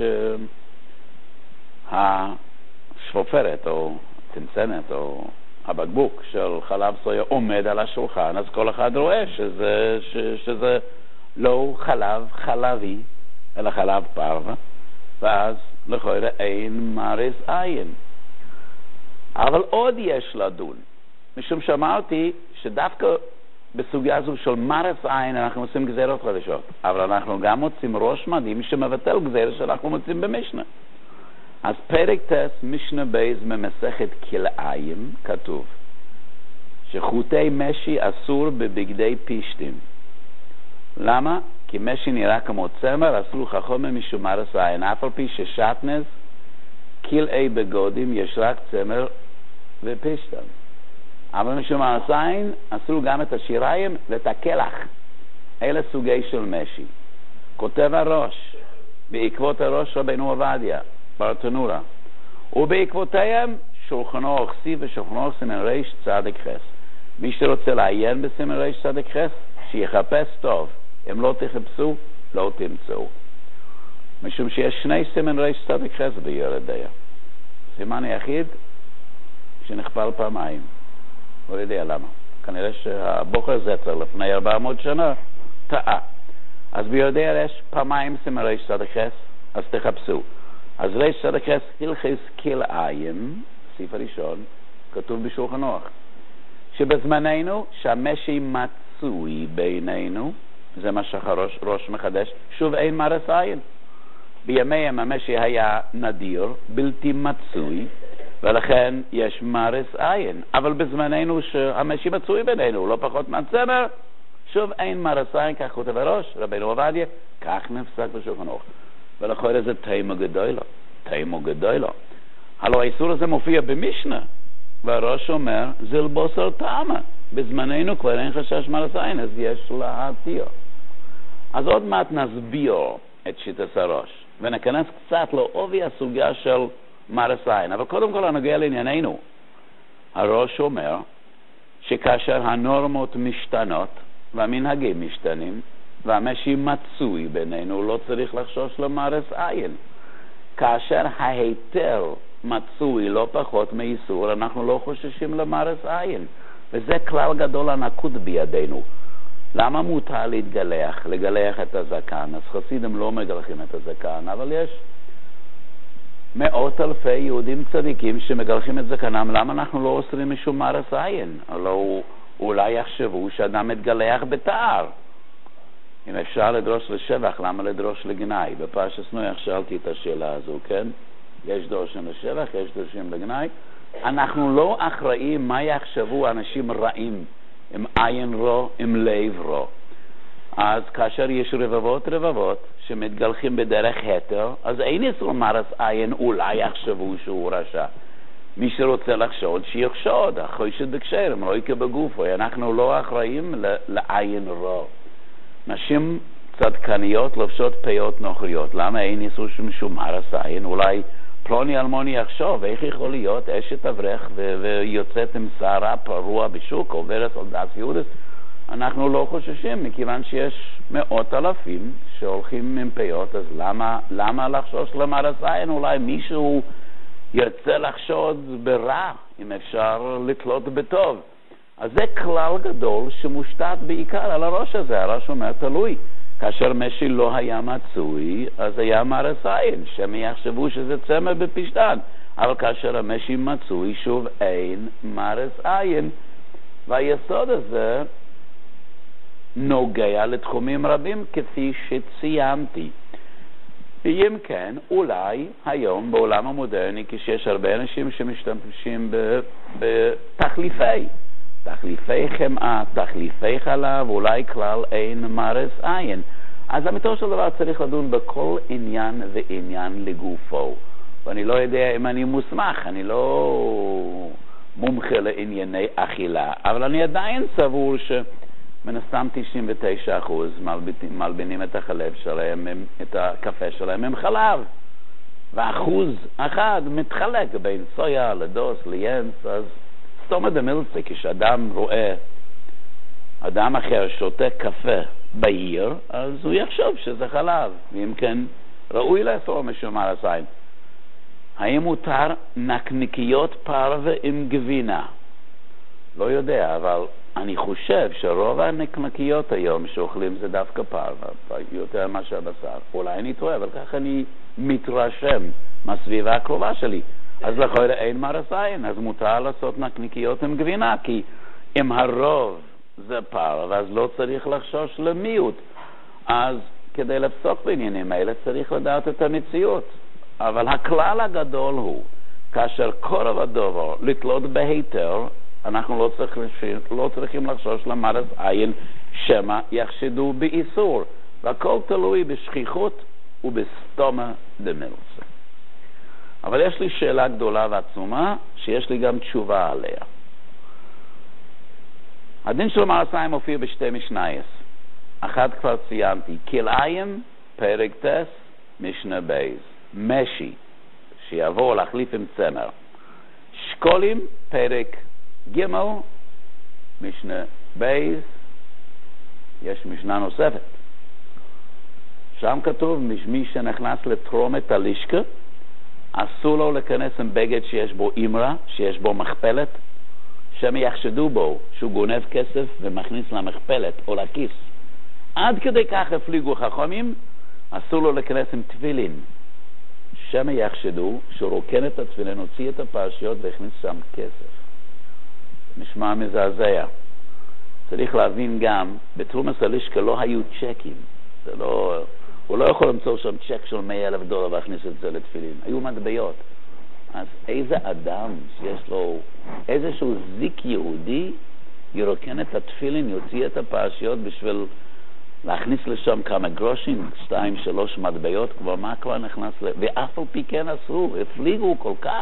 כשהשפופרת או צנצנת או הבקבוק של חלב סויה עומד על השולחן, אז כל אחד רואה שזה, ש, שזה לא חלב חלבי, אלא חלב פרווה, ואז לכאורה אין מרס עין. אבל עוד יש לדון, משום שאמרתי שדווקא בסוגיה הזו של מרס עין אנחנו עושים גזירות חדשות, אבל אנחנו גם מוצאים ראש מדהים שמבטל גזירה שאנחנו מוצאים במשנה. אז פרק טס משנה בייז ממסכת כלאיים כתוב שחוטי משי אסור בבגדי פישטים. למה? כי משי נראה כמו צמר, אסור חכומה משום מרס עין, אף על פי ששטנז כלאי בגודים יש רק צמר ופישטם. אבל משום מרס עין אסור גם את השיריים ואת הכלח. אלה סוגי של משי. כותב הראש, בעקבות הראש רבינו עובדיה ברטנורה, ובעקבותיהם שולחנו אוכסי ושולחנו סימן ריש צדק חס. מי שרוצה לעיין בסימן ריש צדק חס, שיחפש טוב. אם לא תחפשו, לא תמצאו. משום שיש שני סימן ריש צדק חס ביורדיה. סימן היחיד שנכפל פעמיים. לא יודע למה. כנראה שהבוחר זצר לפני ארבע מאות שנה טעה. אז ביורדיה יש פעמיים סימן ריש צדק חס, אז תחפשו. אז ריש צדק חס הלכס כלאיים, סעיף הראשון, כתוב בשולחן אורוך, שבזמננו שהמשי מצוי בינינו, זה מה שהראש ראש מחדש, שוב אין מרס עין. בימיהם המשי היה נדיר, בלתי מצוי, ולכן יש מרס עין. אבל בזמננו שהמשי מצוי בינינו, לא פחות מהצמר, שוב אין מרס עין, כך כותב הראש, רבינו עובדיה, כך נפסק בשולחן אורוך. ולכן זה תימו גדולו, תימו גדולו. הלוא האיסור הזה מופיע במשנה, והראש אומר, זל בוסר טעמה. בזמננו כבר אין חשש מרס עין, אז יש להתיר. אז עוד מעט נסביר את שיטת הראש, ונכנס קצת לעובי הסוגיה של מרס עין. אבל קודם כל הנוגע לענייננו. הראש אומר שכאשר הנורמות משתנות, והמנהגים משתנים, והמשי מצוי בינינו, לא צריך לחשוש למרס עין. כאשר ההיתר מצוי לא פחות מאיסור, אנחנו לא חוששים למרס עין. וזה כלל גדול הנקוד בידינו. למה מותר להתגלח, לגלח את הזקן? אז חסידים לא מגלחים את הזקן, אבל יש מאות אלפי יהודים צדיקים שמגלחים את זקנם. למה אנחנו לא אוסרים משום מרס עין? לא, אולי יחשבו שאדם מתגלח בתאר. אם אפשר לדרוש לשבח, למה לדרוש לגנאי? בפרשת נוח שאלתי את השאלה הזו, כן? יש דורשים לשבח, יש דורשים לגנאי. אנחנו לא אחראים מה יחשבו אנשים רעים, עם עין רו, עם לב רו. אז כאשר יש רבבות רבבות שמתגלחים בדרך היתר, אז אין איסור מרס עין, אולי יחשבו שהוא רשע. מי שרוצה לחשוד, שיחשוד, החושד בקשרם, לא יקה בגופו. אנחנו לא אחראים לעין רו. נשים צדקניות לובשות פיות נוכריות. למה אין איסור שום מרס עין? אולי פלוני אלמוני יחשוב, איך יכול להיות אשת אברך ו- ויוצאת עם שערה פרוע בשוק, עוברת על דס יהודס? אנחנו לא חוששים, מכיוון שיש מאות אלפים שהולכים עם פיות, אז למה, למה לחשוש למרס עין? אולי מישהו ירצה לחשוד ברע, אם אפשר לתלות בטוב. אז זה כלל גדול שמושתת בעיקר על הראש הזה. הראש אומר תלוי. כאשר משי לא היה מצוי, אז היה מרס עין, שמי יחשבו שזה צמר בפשטן. אבל כאשר המשי מצוי, שוב אין מרס עין. והיסוד הזה נוגע לתחומים רבים כפי שציינתי. ואם כן, אולי היום בעולם המודרני, כשיש הרבה אנשים שמשתמשים בתחליפי, תחליפי חמאה, תחליפי חלב, אולי כלל אין מרס עין. אז אמיתו של דבר צריך לדון בכל עניין ועניין לגופו. ואני לא יודע אם אני מוסמך, אני לא מומחה לענייני אכילה, אבל אני עדיין סבור שמן הסתם תשעים ותשעה אחוז מלבינים, מלבינים את החלב שלהם, את הקפה שלהם עם חלב, ואחוז אחד מתחלק בין סויה לדוס ליאנס. אז סתומא דמילצה, כשאדם רואה אדם אחר שותה קפה בעיר, אז הוא יחשוב שזה חלב, ואם כן ראוי לאסור משום מערסיים. האם מותר נקניקיות פרווה עם גבינה? לא יודע, אבל אני חושב שרוב הנקניקיות היום שאוכלים זה דווקא פרווה, יותר מאשר בשר. אולי אני טועה, אבל כך אני מתרשם מהסביבה הקרובה שלי. אז לכאורה אין מערסיים, אז מותר לעשות נקניקיות עם גבינה, כי אם הרוב זה פרווה, אז לא צריך לחשוש למיעוט. אז כדי לפסוק בעניינים האלה צריך לדעת את המציאות. אבל הכלל הגדול הוא, כאשר קורב הדבר לתלות בהיתר, אנחנו לא צריכים, לא צריכים לחשוש למרס עין שמה יחשדו באיסור, והכל תלוי בשכיחות ובסתומא דמילצה. אבל יש לי שאלה גדולה ועצומה שיש לי גם תשובה עליה. הדין של מערסיים מופיע בשתי משנייס. אחת כבר ציינתי, כלאיים פרק טס משנה בייז, משי שיבוא להחליף עם צמר. שקולים פרק גימל משנה בייז, יש משנה נוספת. שם כתוב מי שנכנס לתרומת הלישקה אסור לו להיכנס עם בגד שיש בו אמרה, שיש בו מכפלת, שהם יחשדו בו שהוא גונב כסף ומכניס למכפלת או לכיס. עד כדי כך הפליגו חכמים, אסור לו להיכנס עם תפילין, שהם יחשדו שהוא רוקן את התפילין, הוציא את הפרשיות והכניס שם כסף. נשמע מזעזע. צריך להבין גם, בתרומת הלישקה לא היו צ'קים. זה לא, הוא לא יכול למצוא שם צ'ק של מאה אלף דולר והכניס את זה לתפילין. היו מטבעות. אז איזה אדם שיש לו איזשהו זיק יהודי ירוקן את התפילין, יוציא את הפרשיות בשביל להכניס לשם כמה גרושים, שתיים, שלוש מטבעות, כבר מה כבר נכנס ל... ואף על פי כן אסרו, הפליגו כל כך.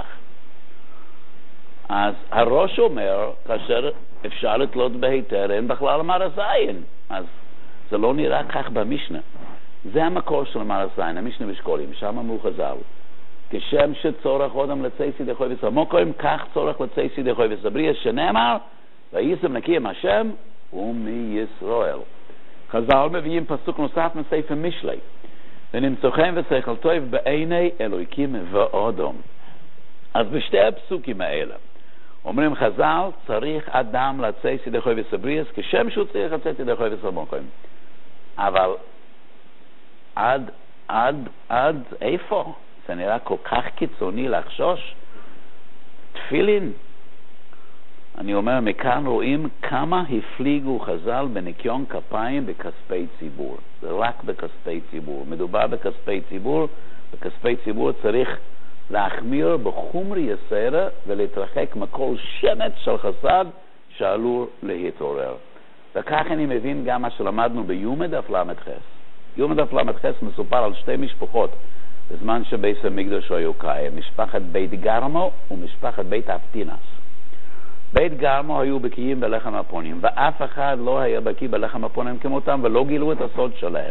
אז הראש אומר, כאשר אפשר לתלות בהיתר, אין בכלל מערסיים. אז זה לא נראה כך במשנה. זה המקור של מערסיים, המשנה בשקולים, שם אמרו חז"ל. כשם שצורך אודם לצייסי דחוי וסמוקוים, כך צורך לצייסי דחוי וסבריה, שנאמר, ויישם נקיים השם ומישראל. חז"ל מביאים פסוק נוסף מספר משלי, ונמצאכם ושכל טוב בעיני אלוהיקים ואודום. אז בשתי הפסוקים האלה אומרים חז"ל, צריך אדם לצייסי דחוי וסבריה, כשם שהוא צריך לצייסי דחוי וסמוקוים. אבל עד, עד, עד איפה? זה נראה כל כך קיצוני לחשוש. תפילין. אני אומר, מכאן רואים כמה הפליגו חז"ל בניקיון כפיים בכספי ציבור. זה רק בכספי ציבור. מדובר בכספי ציבור. בכספי ציבור צריך להחמיר בחומרי יסרה ולהתרחק מכל שמץ של חסד שעלול להתעורר. וכך אני מבין גם מה שלמדנו ביומא דף למד חס. יומא דף למד חס מסופר על שתי משפחות בזמן שבית המקדש היו קיים, משפחת בית גרמו ומשפחת בית אבטינס. בית גרמו היו בקיאים בלחם הפונים, ואף אחד לא היה בקיא בלחם הפונים כמותם, ולא גילו את הסוד שלהם.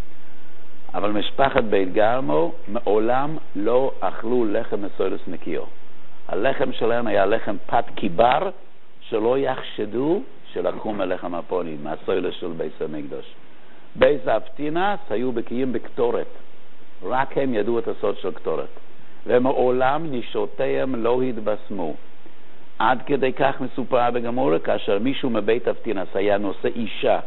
אבל משפחת בית גרמו מעולם לא אכלו לחם מסוילס נקיו. הלחם שלהם היה לחם פת קיבר, שלא יחשדו שלקחו מלחם הפונים, מהסוילס של בית המקדש. בית אבטינס היו בקיאים בקטורת. רק הם ידעו את הסוד של קטורת. ומעולם נשותיהם לא התבשמו. עד כדי כך מסופר בגמורה, כאשר מישהו מבית אבטינס היה נושא אישה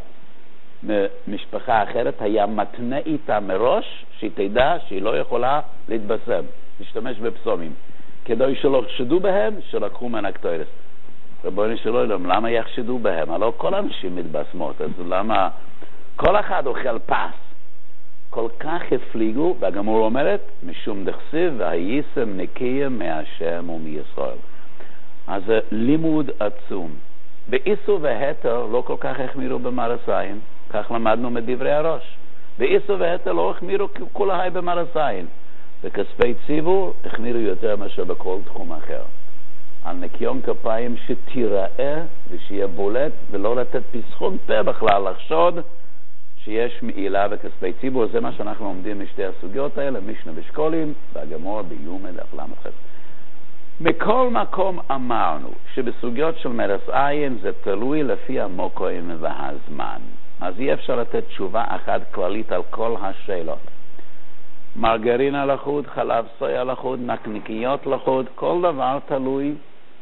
ממשפחה אחרת, היה מתנה איתה מראש, שהיא תדע שהיא לא יכולה להתבשם, להשתמש בפסומים. כדי שלא יחשדו בהם, שלקחו מן הקטורת. רבוני שלום, למה יחשדו בהם? הלא כל אנשים מתבשמות, אז למה כל אחד אוכל פס? כל כך הפליגו, והגמור אומרת, משום דכסיב, והייסם נקיים מהשם ומישראל. אז זה לימוד עצום. באיסור והתר לא כל כך החמירו במערסיים, כך למדנו מדברי הראש. באיסור והתר לא החמירו כל ההי במערסיים. בכספי ציבור החמירו יותר מאשר בכל תחום אחר. על ניקיון כפיים שתיראה ושיהיה בולט, ולא לתת פסחון פה בכלל לחשוד שיש מעילה בכספי ציבור. זה מה שאנחנו עומדים משתי הסוגיות האלה, משנה בשקולים והגמור ביומא דף למ"ח. מכל מקום אמרנו שבסוגיות של מרס עין זה תלוי לפי המוקוים והזמן. אז אי אפשר לתת תשובה אחת כללית על כל השאלות. מרגרינה לחוד, חלב סויה לחוד, נקניקיות לחוד, כל דבר תלוי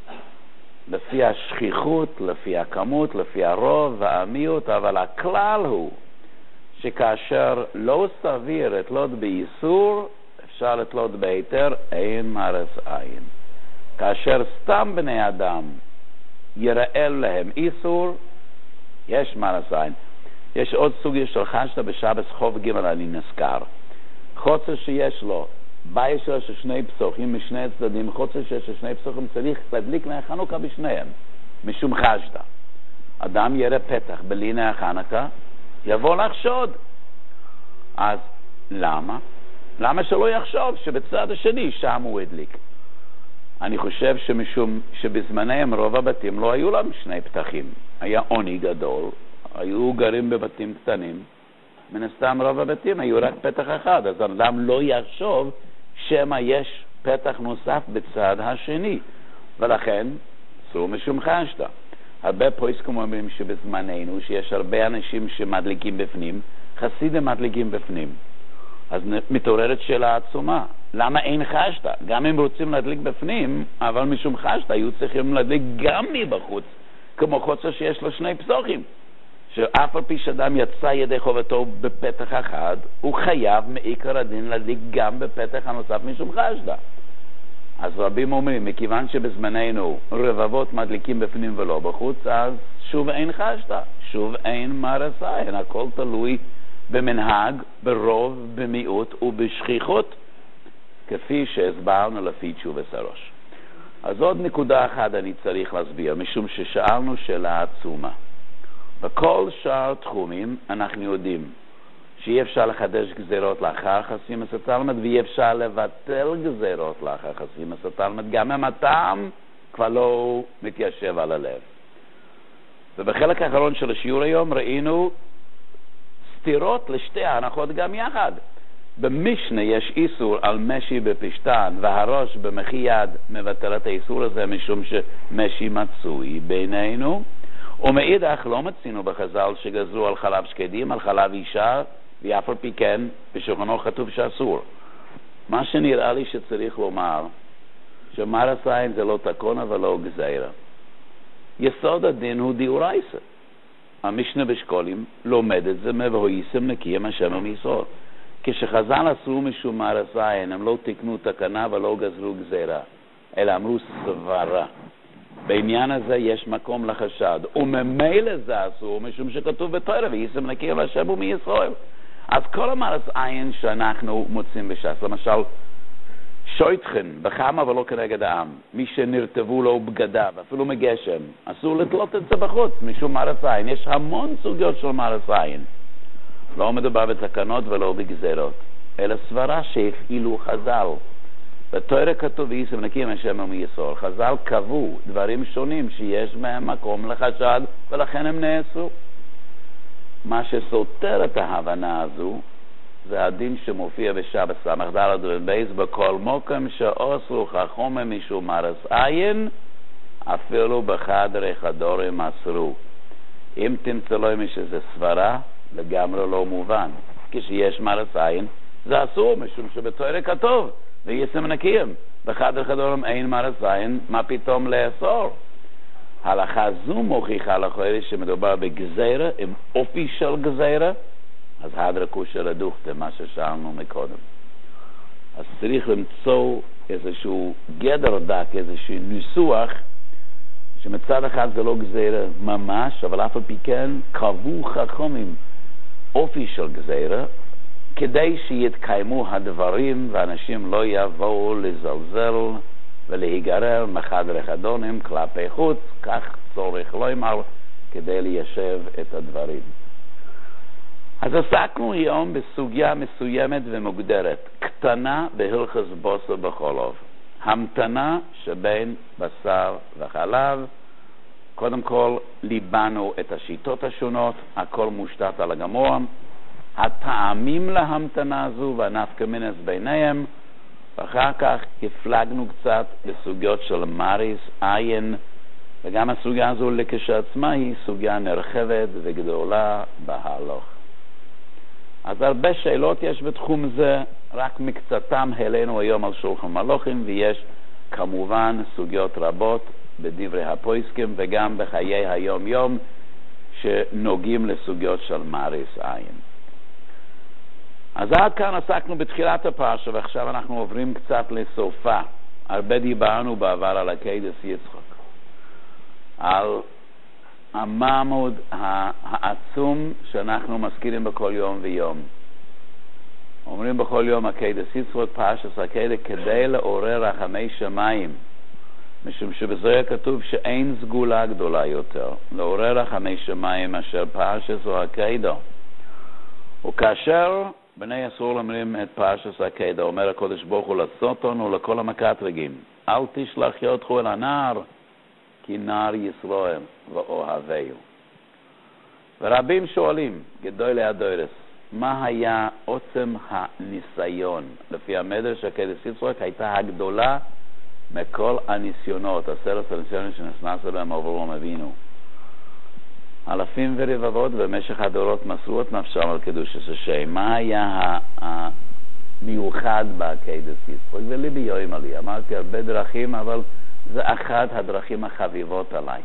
לפי השכיחות, לפי הכמות, לפי הרוב והמיעוט, אבל הכלל הוא שכאשר לא סביר לתלות באיסור, אפשר לתלות בהיתר, אין מרס עין. כאשר סתם בני אדם יראה להם איסור, יש מרס עין. יש עוד סוגיה של חשדה בשבס חוב ג' אני נזכר. חוצה שיש לו, בית שלו של שני פסוחים משני הצדדים, חוצה שיש של שני פסוחים צריך להדליק מהחנוכה בשניהם, משום חשדה. אדם יראה פתח בליני החנוכה, יבוא לחשוד. אז למה? למה שלא יחשוב שבצד השני שם הוא הדליק? אני חושב שמשום שבזמניהם רוב הבתים לא היו להם שני פתחים. היה עוני גדול, היו גרים בבתים קטנים. מן הסתם רוב הבתים היו רק פתח אחד, אז אדם לא יחשוב שמה יש פתח נוסף בצד השני. ולכן, אסור משום חשדה. הרבה פויסקים אומרים שבזמננו, שיש הרבה אנשים שמדליקים בפנים, חסידים מדליקים בפנים. אז מתעוררת שאלה עצומה. למה אין חשדה? גם אם רוצים להדליק בפנים, אבל משום חשדה היו צריכים להדליק גם מבחוץ, כמו חוצה שיש לו שני פסוחים. שאף על פי שאדם יצא ידי חובתו בפתח אחד, הוא חייב מעיקר הדין להדליק גם בפתח הנוסף משום חשדה. אז רבים אומרים, מכיוון שבזמננו רבבות מדליקים בפנים ולא בחוץ, אז שוב אין חשדה, שוב אין מרס עין. הכל תלוי במנהג, ברוב, במיעוט ובשכיחות, כפי שהסברנו לפי תשובת הראש. אז עוד נקודה אחת אני צריך להסביר, משום ששאלנו שאלה עצומה. בכל שאר תחומים אנחנו יודעים שאי אפשר לחדש גזירות לאחר חסים הסתלמד, ואי אפשר לבטל גזירות לאחר חסים הסתלמד, גם אם הטעם כבר לא מתיישב על הלב. ובחלק האחרון של השיעור היום ראינו סתירות לשתי ההנחות גם יחד. במשנה יש איסור על משי בפשטן, והראש במחי יד מבטל את האיסור הזה משום שמשי מצוי בינינו. ומאידך לא מצינו בחז"ל שגזרו על חלב שקדים, על חלב אישה, ואף על פי כן בשולחנו כתוב שאסור. מה שנראה לי שצריך לומר, שמרס עין זה לא תקונה ולא גזירה. יסוד הדין הוא דאורייתא. המשנה בשקולים לומד את זה, והויסם נקיים השם מישראל. כשחז"ל עשו משום מרס עין, הם לא תקנו תקנה ולא גזרו גזירה, אלא אמרו סברה. בעניין הזה יש מקום לחשד, וממילא זה אסור, משום שכתוב בתורה, ויישם נקי להשם ומישראל. אז כל המרס עין שאנחנו מוצאים בש"ס, למשל, שויטכן, בחמה ולא כנגד העם, מי שנרטבו לו בגדיו, אפילו מגשם, אסור לתלות את זה בחוץ, משום מרס עין. יש המון סוגיות של מרס עין. לא מדובר בתקנות ולא בגזירות, אלא סברה שהפעילו חז"ל. בתורה כתוב ויישם נקי השם ומישראל. חז"ל קבעו דברים שונים שיש בהם מקום לחשד, ולכן הם נעשו. מה שסותר את ההבנה הזו זה הדין שמופיע בשבת סמך ד' ובייס, בכל מוקם שאוסרו חכומם משום מרס עין, אפילו בחדרי חדורים אסרו. אם תמצא לו שזה סברה, לגמרי לא מובן. כשיש מרס עין, זה אסור, משום שבתורה כתוב ויישם נקיים. בחדר חדורם אין מרס עין, מה פתאום לאסור? הלכה זו מוכיחה לכאורה שמדובר בגזירה, עם אופי של גזירה, אז הדרקו של הדוכתה, מה ששאלנו מקודם. אז צריך למצוא איזשהו גדר דק, איזשהו ניסוח, שמצד אחד זה לא גזירה ממש, אבל אף על פי כן קבעו חכמים אופי של גזירה, כדי שיתקיימו הדברים ואנשים לא יבואו לזלזל ולהיגרר מחדרי חדונים כלפי חוץ, כך צורך לא יאמר כדי ליישב את הדברים. אז עסקנו היום בסוגיה מסוימת ומוגדרת, קטנה בהלכות בוסר בכל אופן. המתנה שבין בשר וחלב. קודם כל ליבנו את השיטות השונות, הכל מושתת על הגמור, הטעמים להמתנה הזו והנפקא מינס ביניהם, ואחר כך הפלגנו קצת בסוגיות של מריס, עין, וגם הסוגיה הזו לכשעצמה היא סוגיה נרחבת וגדולה בהלוך. אז הרבה שאלות יש בתחום זה, רק מקצתם העלינו היום על שולחן מלוכים, ויש כמובן סוגיות רבות בדברי הפויסקים וגם בחיי היום יום שנוגעים לסוגיות של מריס עין. אז עד כאן עסקנו בתחילת הפרשה, ועכשיו אנחנו עוברים קצת לסופה. הרבה דיברנו בעבר על עקדת יצחק, על המעמד העצום שאנחנו מזכירים בכל יום ויום. אומרים בכל יום עקדת יצחק, פרשת עקדת, כדי לעורר רחמי שמיים, משום שבזוהר כתוב שאין סגולה גדולה יותר לעורר רחמי שמיים אשר פרשת עקדת. וכאשר בני ישראל אומרים את פרשת עקדת, אומר הקדוש ברוך הוא לסוטון ולכל המקטרגים, אל תשלח ידכם אל הנער, כי נער ישראל ואוהביהו. ורבים שואלים, גדולי הדורס, מה היה עוצם הניסיון? לפי המדרש עקדת יצחק הייתה הגדולה מכל הניסיונות, עשרת הניסיונות שנכנס אליהם אברהם אבינו. אלפים ורבבות במשך הדורות מסרו את נפשם על קדושת השם. מה היה המיוחד בעקדת יצחק? וליבי יוים עלי, אמרתי הרבה דרכים, אבל זה אחת הדרכים החביבות עליי.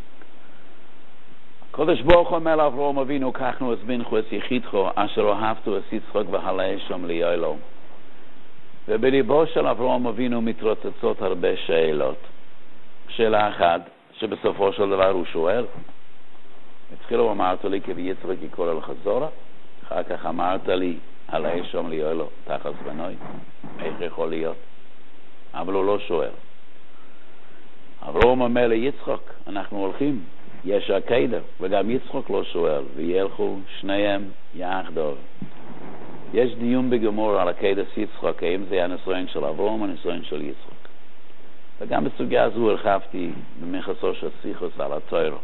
הקדוש ברוך הוא אומר לאברהם אבינו, קחנו הזמינכו את יחידכו אשר אהבתו את יצחק והעלה שם ליילו. ובליבו של אברהם אבינו מתרוצצות הרבה שאלות. שאלה אחת, שבסופו של דבר הוא שואל, התחילו אמרת לי כי יצחק יקרא לך זורה, אחר כך אמרת לי עלה שם ליילו תחת בנוי, איך יכול להיות? אבל הוא לא שואל. אברהם אומר ליצחק, אנחנו הולכים, יש עקדה, וגם יצחק לא שואל, וילכו שניהם יחדיו. יש דיון בגמור על עקדת יצחק, האם זה הניסיון של אברהם או הניסיון של יצחק. וגם בסוגיה הזו הרחבתי במכסו של שיחוס על התורה.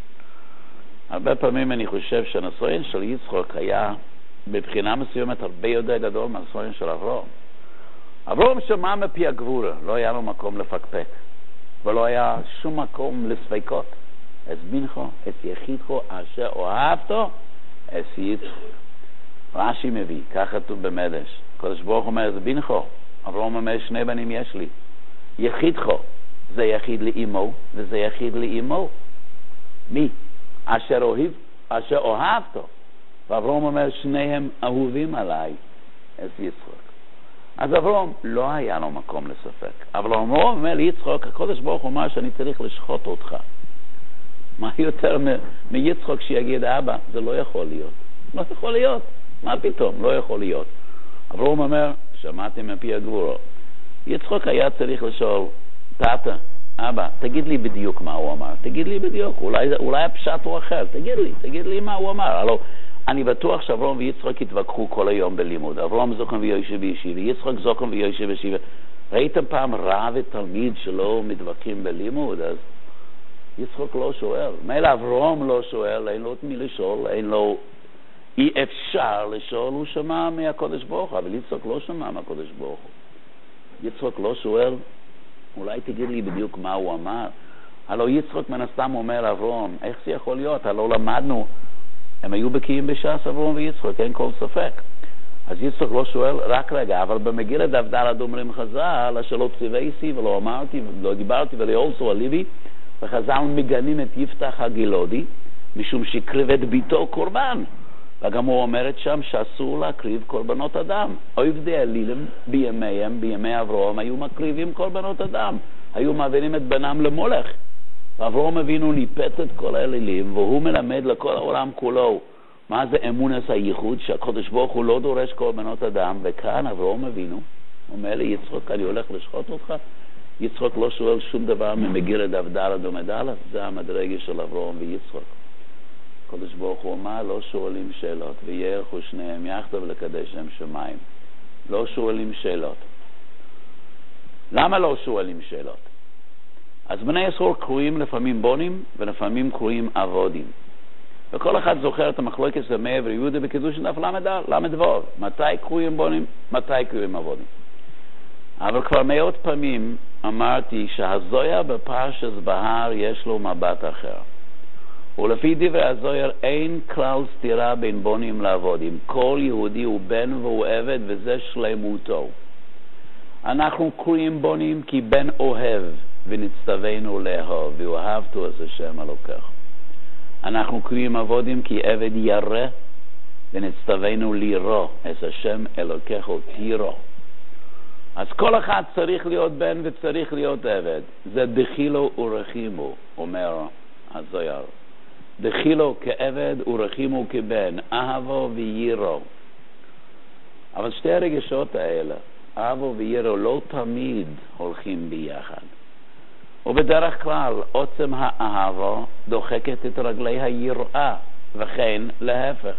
הרבה פעמים אני חושב שהניסיון של יצחק היה בבחינה מסוימת הרבה יותר גדול מהניסיון של אברהם. אברהם שמע מפי הגבורה, לא היה לו מקום לפקפק, ולא היה שום מקום לספקות. הזמינכו את יחידכו אשר אוהבתו את יצחק. רש"י מביא, כך כתוב במדרש, הקדוש ברוך הוא אומר, הזמינכו. אברהם אומר, שני בנים יש לי. יחידכו, זה יחיד לאמו, וזה יחיד לאמו. מי? אשר אוהב, אשר אוהבתו. ואברהם אומר, שניהם אהובים עליי את יצחק. אז אברהם לא היה לו מקום לספק. אבל אברהם אומר ליצחק, הקדוש ברוך הוא אומר שאני צריך לשחוט אותך. מה יותר מ- מיצחק שיגיד אבא? זה לא יכול להיות. לא יכול להיות. מה פתאום? לא יכול להיות. אברהם אומר, שמעתי מפי הגבורה. יצחק היה צריך לשאול, תתה, אבא, תגיד לי בדיוק מה הוא אמר. תגיד לי בדיוק. אולי, אולי הפשט הוא אחר. תגיד לי, תגיד לי מה הוא אמר. הלוא, אני בטוח שאברהם ויצחק התווכחו כל היום בלימוד. אברהם זוכן ויושב בישיבה, יצחק זוכן ויושב בישיבה. ראיתם פעם רב ותלמיד שלא מתווכחים בלימוד? אז יצחק לא שואל. מילא אברהם לא שואל, אין לו את מי לשאול, אין לו, אי אפשר לשאול, הוא שמע מהקודש ברוך הוא, אבל יצחק לא שמע מהקודש ברוך הוא. יצחק לא שואל, אולי תגיד לי בדיוק מה הוא אמר. הלוא יצחק מן הסתם אומר לאברהם, איך זה יכול להיות? הלוא למדנו, הם היו בקיאים בש"ס אברהם ויצחק, אין כל ספק. אז יצחק לא שואל, רק רגע, אבל במגילה דף ד' אומרים חז"ל, אשר לא ציוויתי ולא אמרתי ולא דיברתי ולא יעשו עליבי, וחז"ל מגנים את יפתח הגילודי, משום שהקריב את ביתו קורבן. וגם הוא אומרת שם שאסור להקריב קורבנות אדם. עובדי האלילים בימיהם, בימי אברהם, היו מקריבים קורבנות אדם. היו מעבירים את בנם למולך. ואברהם אבינו ניפץ את כל האלילים, והוא מלמד לכל העולם כולו מה זה אמונס הייחוד, שהקדוש ברוך הוא לא דורש קורבנות אדם. וכאן אברהם אבינו אומר לי, יצחק, אני הולך לשחוט אותך. יצחק לא שואל שום דבר ממגילה דף ד' עמוד א', זה המדרגה של אברהם ויצחק. הקדוש ברוך הוא אומר, לא שואלים שאלות, וילכו שניהם יחדיו לקדש שם שמיים. לא שואלים שאלות. למה לא שואלים שאלות? אז בני ישראל קרויים לפעמים בונים ולפעמים קרויים עבודים. וכל אחד זוכר את המחלוקת של מאיר ויהודה בקידוש דף למד וו. מתי קרויים בונים? מתי קרויים עבודים? אבל כבר מאות פעמים אמרתי שהזויה בפרשת בהר יש לו מבט אחר. ולפי דברי הזויר אין כלל סתירה בין בונים לעבודים. כל יהודי הוא בן והוא עבד וזה שלמותו. אנחנו קרויים בונים כי בן אוהב ונצטווינו לאהוב ואוהבתו את השם אלוקיך. אנחנו קרויים עבודים כי עבד ירא ונצטווינו לירוא את השם אלוקיך תירוא. אז כל אחד צריך להיות בן וצריך להיות עבד. זה דחילו ורחימו, אומר הזויר. דחילו כעבד ורחימו כבן, אהבו ויראו. אבל שתי הרגשות האלה, אהבו ויראו, לא תמיד הולכים ביחד. ובדרך כלל, עוצם האהבו דוחקת את רגלי היראה, וכן להפך.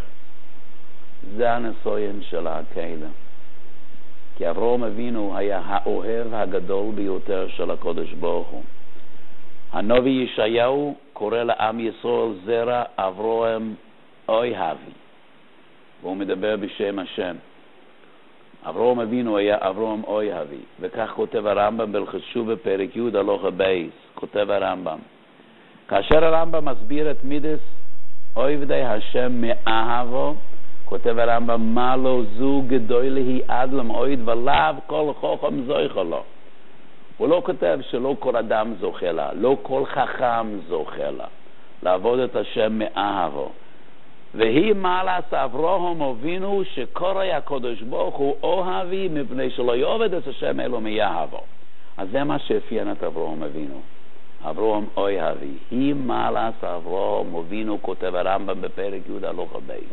זה הניסיון של הקהילה. כי אברהם אבינו היה האוהב הגדול ביותר של הקדוש ברוך הוא. הנביא ישעיהו קורא לעם ישראל זרע אברהם אוהבי, והוא מדבר בשם השם. אברהם אבינו היה אברהם אוהבי, וכך כותב הרמב"ם בהלכות תשובה בפרק י' הלכה בייס. כותב הרמב"ם, כאשר הרמב"ם מסביר את מידס עובדי השם מאהבו, כותב הרמב"ם, מה לא זו גדול היא עד למועד ולאו כל חוכם זוכה לו. הוא לא כותב שלא כל אדם זוכה לה, לא כל חכם זוכה לה, לעבוד את השם מאהבו. והיא מעלת אברהם אבינו שקורא הקדוש ברוך הוא אוהבי מפני שלא יעבוד את השם אלו מיאהבו. אז זה מה שאפיין את אברהם אבינו. אברהם אוהבי. היא מעלת אברהם אבינו, כותב הרמב"ם בפרק י' הלכה בייס.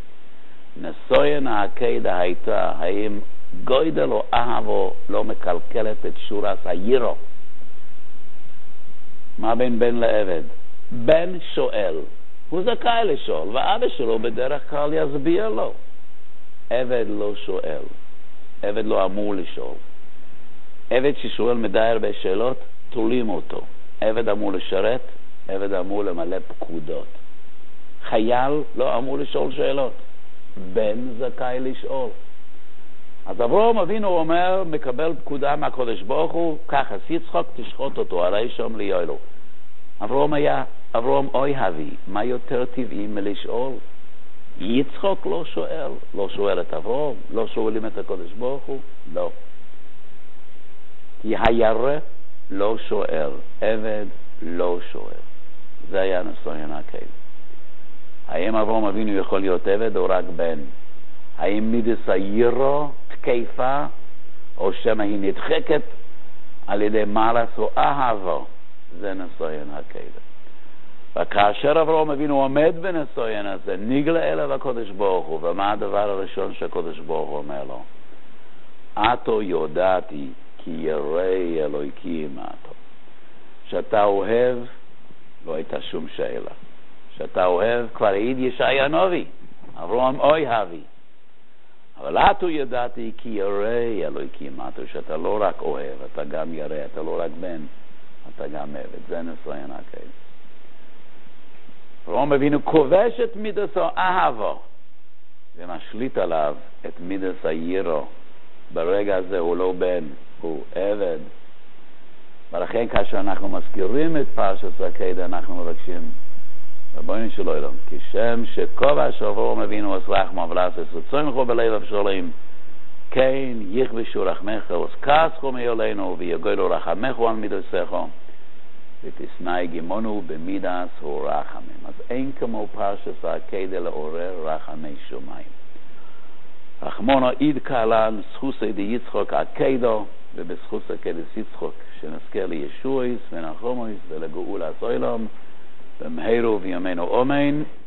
ניסיון העקדה הייתה האם גודל או אהבו לא מקלקלת את שורת הירו. מה בין בן לעבד? בן שואל, הוא זכאי לשאול, ואבא שלו בדרך כלל יסביר לו. עבד לא שואל, עבד לא אמור לשאול. עבד ששואל מדי הרבה שאלות, תולים אותו. עבד אמור לשרת, עבד אמור למלא פקודות. חייל לא אמור לשאול שאלות, בן זכאי לשאול. אז אברהם אבינו אומר, מקבל פקודה מהקדוש ברוך הוא, ככה, יצחק תשחוט אותו, הרי שם ליולו. אברהם היה, אברהם אוהבי, מה יותר טבעי מלשאול? יצחק לא שואל, לא שואל את אברהם, לא שואלים את הקדוש ברוך הוא, לא. כי הירא לא שואל, עבד לא שואל. זה היה ניסיון הקהילה. האם אברהם אבינו יכול להיות עבד או רק בן? האם מידס הירא תקפה, או שמא היא נדחקת על ידי מעלת או אהבו? זה ניסיון הקהילה. וכאשר אברהם אבינו עומד בניסיון הזה, נגלה אליו הקדוש ברוך הוא, ומה הדבר הראשון שהקדוש ברוך הוא אומר לו? עתו יודעתי כי יראי אלוהיקים עתו. שאתה אוהב, לא הייתה שום שאלה. שאתה אוהב, כבר העיד ישעיה הנביא, אברהם אוהבי. אבל עתו ידעתי כי יראי אלוהיקים עתו, שאתה לא רק אוהב, אתה גם ירא, אתה לא רק בן, אתה גם עבד. זה ניסיון הקהילה. אברהם אבינו כובש את מידס האהבו ומשליט עליו את מידס הירא. ברגע הזה הוא לא בן, הוא עבד. ולכן כאשר אנחנו מזכירים את פרשת הקהילה, אנחנו מבקשים רבנו של עולם, כשם שכובש אברהם אבינו עשה רחמו ולעשה רצונך בלב אבשלום, כן יכבשו רחמך וסכסכו מעלינו ויגדלו רחמך על מידותיך ותשנאי גימונו במידס ורחמים. אז אין כמו פרשת הקהילה לעורר רחמי שמיים. רחמונו עיד קהלן זכוסי די יצחק הקהילה, ובזכוס הקהילס יצחק שנזכר לישועס ונחומוס ולגאולת עולם במהרה בימינו אמן.